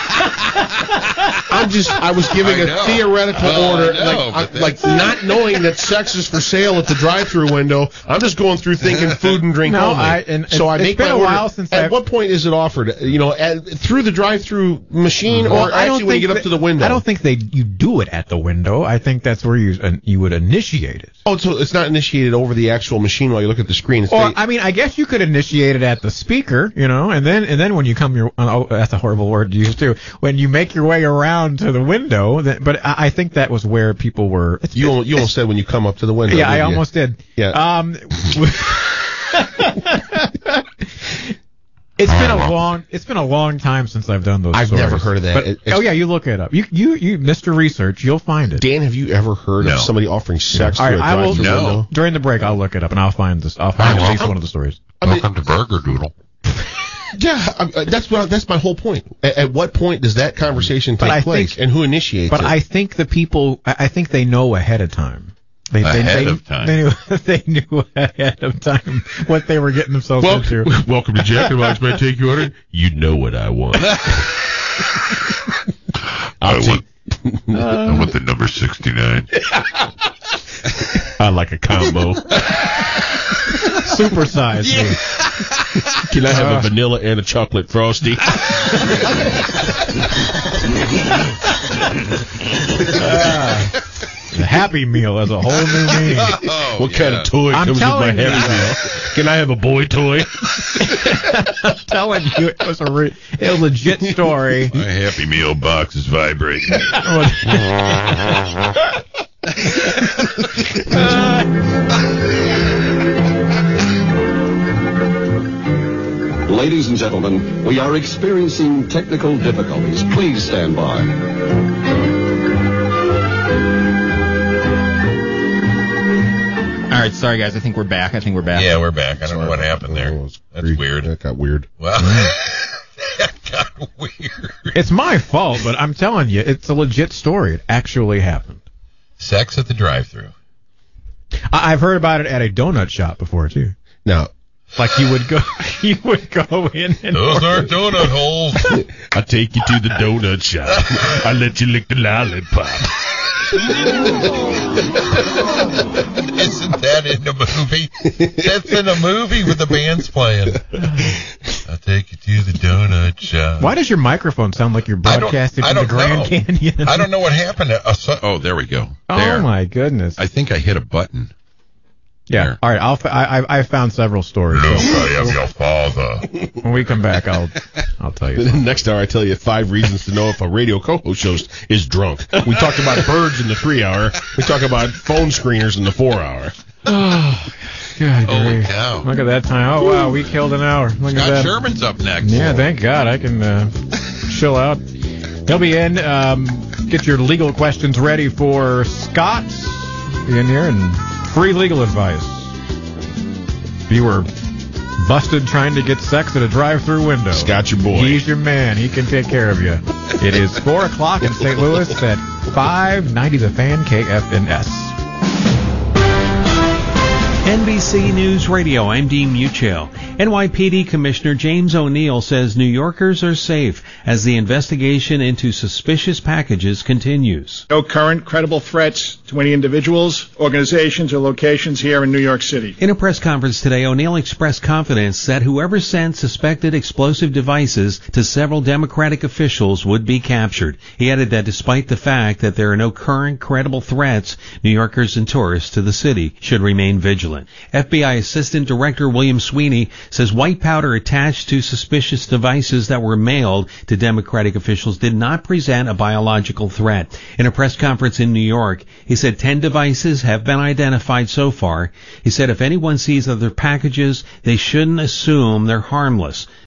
[SPEAKER 7] I'm just, I was giving
[SPEAKER 5] I
[SPEAKER 7] a
[SPEAKER 5] know.
[SPEAKER 7] theoretical
[SPEAKER 5] Well, I
[SPEAKER 7] order,
[SPEAKER 5] know,
[SPEAKER 7] like,
[SPEAKER 5] but
[SPEAKER 7] I, like
[SPEAKER 5] that's-
[SPEAKER 7] not knowing that sex is for sale at the drive-through window. I'm just going through thinking food and drink
[SPEAKER 4] No,
[SPEAKER 7] only.
[SPEAKER 4] I- and
[SPEAKER 7] so I
[SPEAKER 4] it's
[SPEAKER 7] make
[SPEAKER 4] been
[SPEAKER 7] my
[SPEAKER 4] a
[SPEAKER 7] order.
[SPEAKER 4] while since
[SPEAKER 7] At
[SPEAKER 4] I've-
[SPEAKER 7] what point is it offered? You know, at, through the drive-through machine,
[SPEAKER 4] Well,
[SPEAKER 7] or
[SPEAKER 4] I don't
[SPEAKER 7] actually when you
[SPEAKER 4] think
[SPEAKER 7] get up
[SPEAKER 4] that-
[SPEAKER 7] to the window?
[SPEAKER 4] I don't think they you do it at the window. I think that's where you uh, you would initiate it.
[SPEAKER 7] Oh, so it's not initiated over the actual machine while you look at the screen. It's
[SPEAKER 4] Or
[SPEAKER 7] they-
[SPEAKER 4] I mean, I guess you could initiate it at the speaker, you know, and then and then when you come your oh, that's a horrible word to use too. When you make your way around to the window, then, but I, I think that was where people were. It's,
[SPEAKER 7] you al- you almost said when you come up to the window.
[SPEAKER 4] yeah, I
[SPEAKER 7] didn't you?
[SPEAKER 4] almost did.
[SPEAKER 7] Yeah.
[SPEAKER 4] Um, it's been a long it's been a long time since I've done those.
[SPEAKER 7] I've
[SPEAKER 4] stories.
[SPEAKER 7] never heard of that.
[SPEAKER 4] But,
[SPEAKER 7] It- it's-
[SPEAKER 4] oh yeah, you look it up. You you you Mister Research, you'll find it.
[SPEAKER 7] Dan, have you ever heard
[SPEAKER 5] No.
[SPEAKER 7] of somebody offering sex
[SPEAKER 4] All
[SPEAKER 7] through
[SPEAKER 4] right,
[SPEAKER 7] a
[SPEAKER 4] I will
[SPEAKER 7] drive-through
[SPEAKER 5] No.
[SPEAKER 7] window?
[SPEAKER 4] during the break. I'll look it up and I'll find this. I'll find
[SPEAKER 5] Oh,
[SPEAKER 4] at least
[SPEAKER 5] well.
[SPEAKER 4] one of the stories.
[SPEAKER 7] I mean,
[SPEAKER 5] Welcome to Burger Doodle.
[SPEAKER 7] Yeah, I, I, that's what that's my whole point. At, at what point does that conversation
[SPEAKER 4] But
[SPEAKER 7] take
[SPEAKER 4] I
[SPEAKER 7] place,
[SPEAKER 4] think-
[SPEAKER 7] and who initiates
[SPEAKER 4] But
[SPEAKER 7] it?
[SPEAKER 4] I think the people, I I think they know ahead of time. They,
[SPEAKER 5] Ahead
[SPEAKER 4] they,
[SPEAKER 5] of time.
[SPEAKER 4] They knew, they knew ahead of time what they were getting themselves into.
[SPEAKER 7] Welcome, welcome to Jack and Box. May I take your order? You know what I want. I'll take.
[SPEAKER 5] I want the number sixty-nine.
[SPEAKER 7] I like a combo.
[SPEAKER 4] Supersize me.
[SPEAKER 7] Can I have
[SPEAKER 4] Uh.
[SPEAKER 7] a vanilla and a chocolate frosty?
[SPEAKER 4] Ah, the Happy Meal as a whole new meaning.
[SPEAKER 5] Oh,
[SPEAKER 7] what kind of toy
[SPEAKER 4] I'm
[SPEAKER 7] comes with my
[SPEAKER 4] telling you.
[SPEAKER 7] Happy Meal? Can I have a boy toy?
[SPEAKER 4] I'm telling you, it was a, re- a legit story.
[SPEAKER 5] My Happy Meal box is vibrating.
[SPEAKER 3] Ladies and gentlemen, we are experiencing technical difficulties. Please stand by.
[SPEAKER 6] All right, sorry guys. I think we're back. I think we're back.
[SPEAKER 5] Yeah, we're back. I don't know what happened there. That's weird.
[SPEAKER 7] That got weird.
[SPEAKER 5] Well, that got weird.
[SPEAKER 4] It's my fault, but I'm telling you, it's a legit story. It actually happened.
[SPEAKER 5] Sex at the drive-thru.
[SPEAKER 4] I- I've heard about it at a donut shop before too.
[SPEAKER 7] Now,
[SPEAKER 4] Like you would go, you would go in and
[SPEAKER 5] Those
[SPEAKER 4] order.
[SPEAKER 5] aren't donut holes.
[SPEAKER 7] I take you to the donut shop. I let you lick the lollipop.
[SPEAKER 5] Isn't that in the movie? That's in a movie with the band's playing. I'll take you to the donut shop.
[SPEAKER 4] Why does your microphone sound like you're
[SPEAKER 5] I don't-
[SPEAKER 4] broadcasting
[SPEAKER 5] I
[SPEAKER 4] from the
[SPEAKER 5] don't
[SPEAKER 4] Grand
[SPEAKER 5] know.
[SPEAKER 4] Canyon?
[SPEAKER 5] I don't know what happened. Uh, so- oh, there we go.
[SPEAKER 4] Oh
[SPEAKER 5] There.
[SPEAKER 4] my goodness!
[SPEAKER 5] I think I hit a button.
[SPEAKER 4] Yeah.
[SPEAKER 5] There.
[SPEAKER 4] All right. I'll. f- I, I I found several stories.
[SPEAKER 5] Luke,
[SPEAKER 4] so
[SPEAKER 5] I am your father.
[SPEAKER 4] when we come back, I'll I'll tell you.
[SPEAKER 7] And then next hour, I tell you five reasons to know if a radio co-host host is drunk. We talked about birds in the three hour. We talk about phone screeners in the four hour.
[SPEAKER 4] Oh, God,
[SPEAKER 5] Holy
[SPEAKER 4] grief.
[SPEAKER 5] cow.
[SPEAKER 4] Look at that time. Oh wow, we killed an hour. Look at
[SPEAKER 5] Scott
[SPEAKER 4] that.
[SPEAKER 5] Sherman's up next.
[SPEAKER 4] Yeah, thank God. I can uh, chill out. He'll be in. Um, get your legal questions ready for Scott. Be in here and free legal advice. If you were busted trying to get sex at a drive-through window,
[SPEAKER 7] Scott, your boy.
[SPEAKER 4] He's your man. He can take care of you. It is four o'clock in Saint Louis at five ninety The Fan, K F N S.
[SPEAKER 17] N B C News Radio, I'm Dean Muccio. N Y P D Commissioner James O'Neill says New Yorkers are safe as the investigation into suspicious packages continues.
[SPEAKER 9] No current credible threats to any individuals, organizations, or locations here in New York City.
[SPEAKER 17] In a press conference today, O'Neill expressed confidence that whoever sent suspected explosive devices to several Democratic officials would be captured. He added that despite the fact that there are no current credible threats, New Yorkers and tourists to the city should remain vigilant. F B I Assistant Director William Sweeney says white powder attached to suspicious devices that were mailed to Democratic officials did not present a biological threat. In a press conference in New York, he said ten devices have been identified so far. He said if anyone sees other packages, they shouldn't assume they're harmless.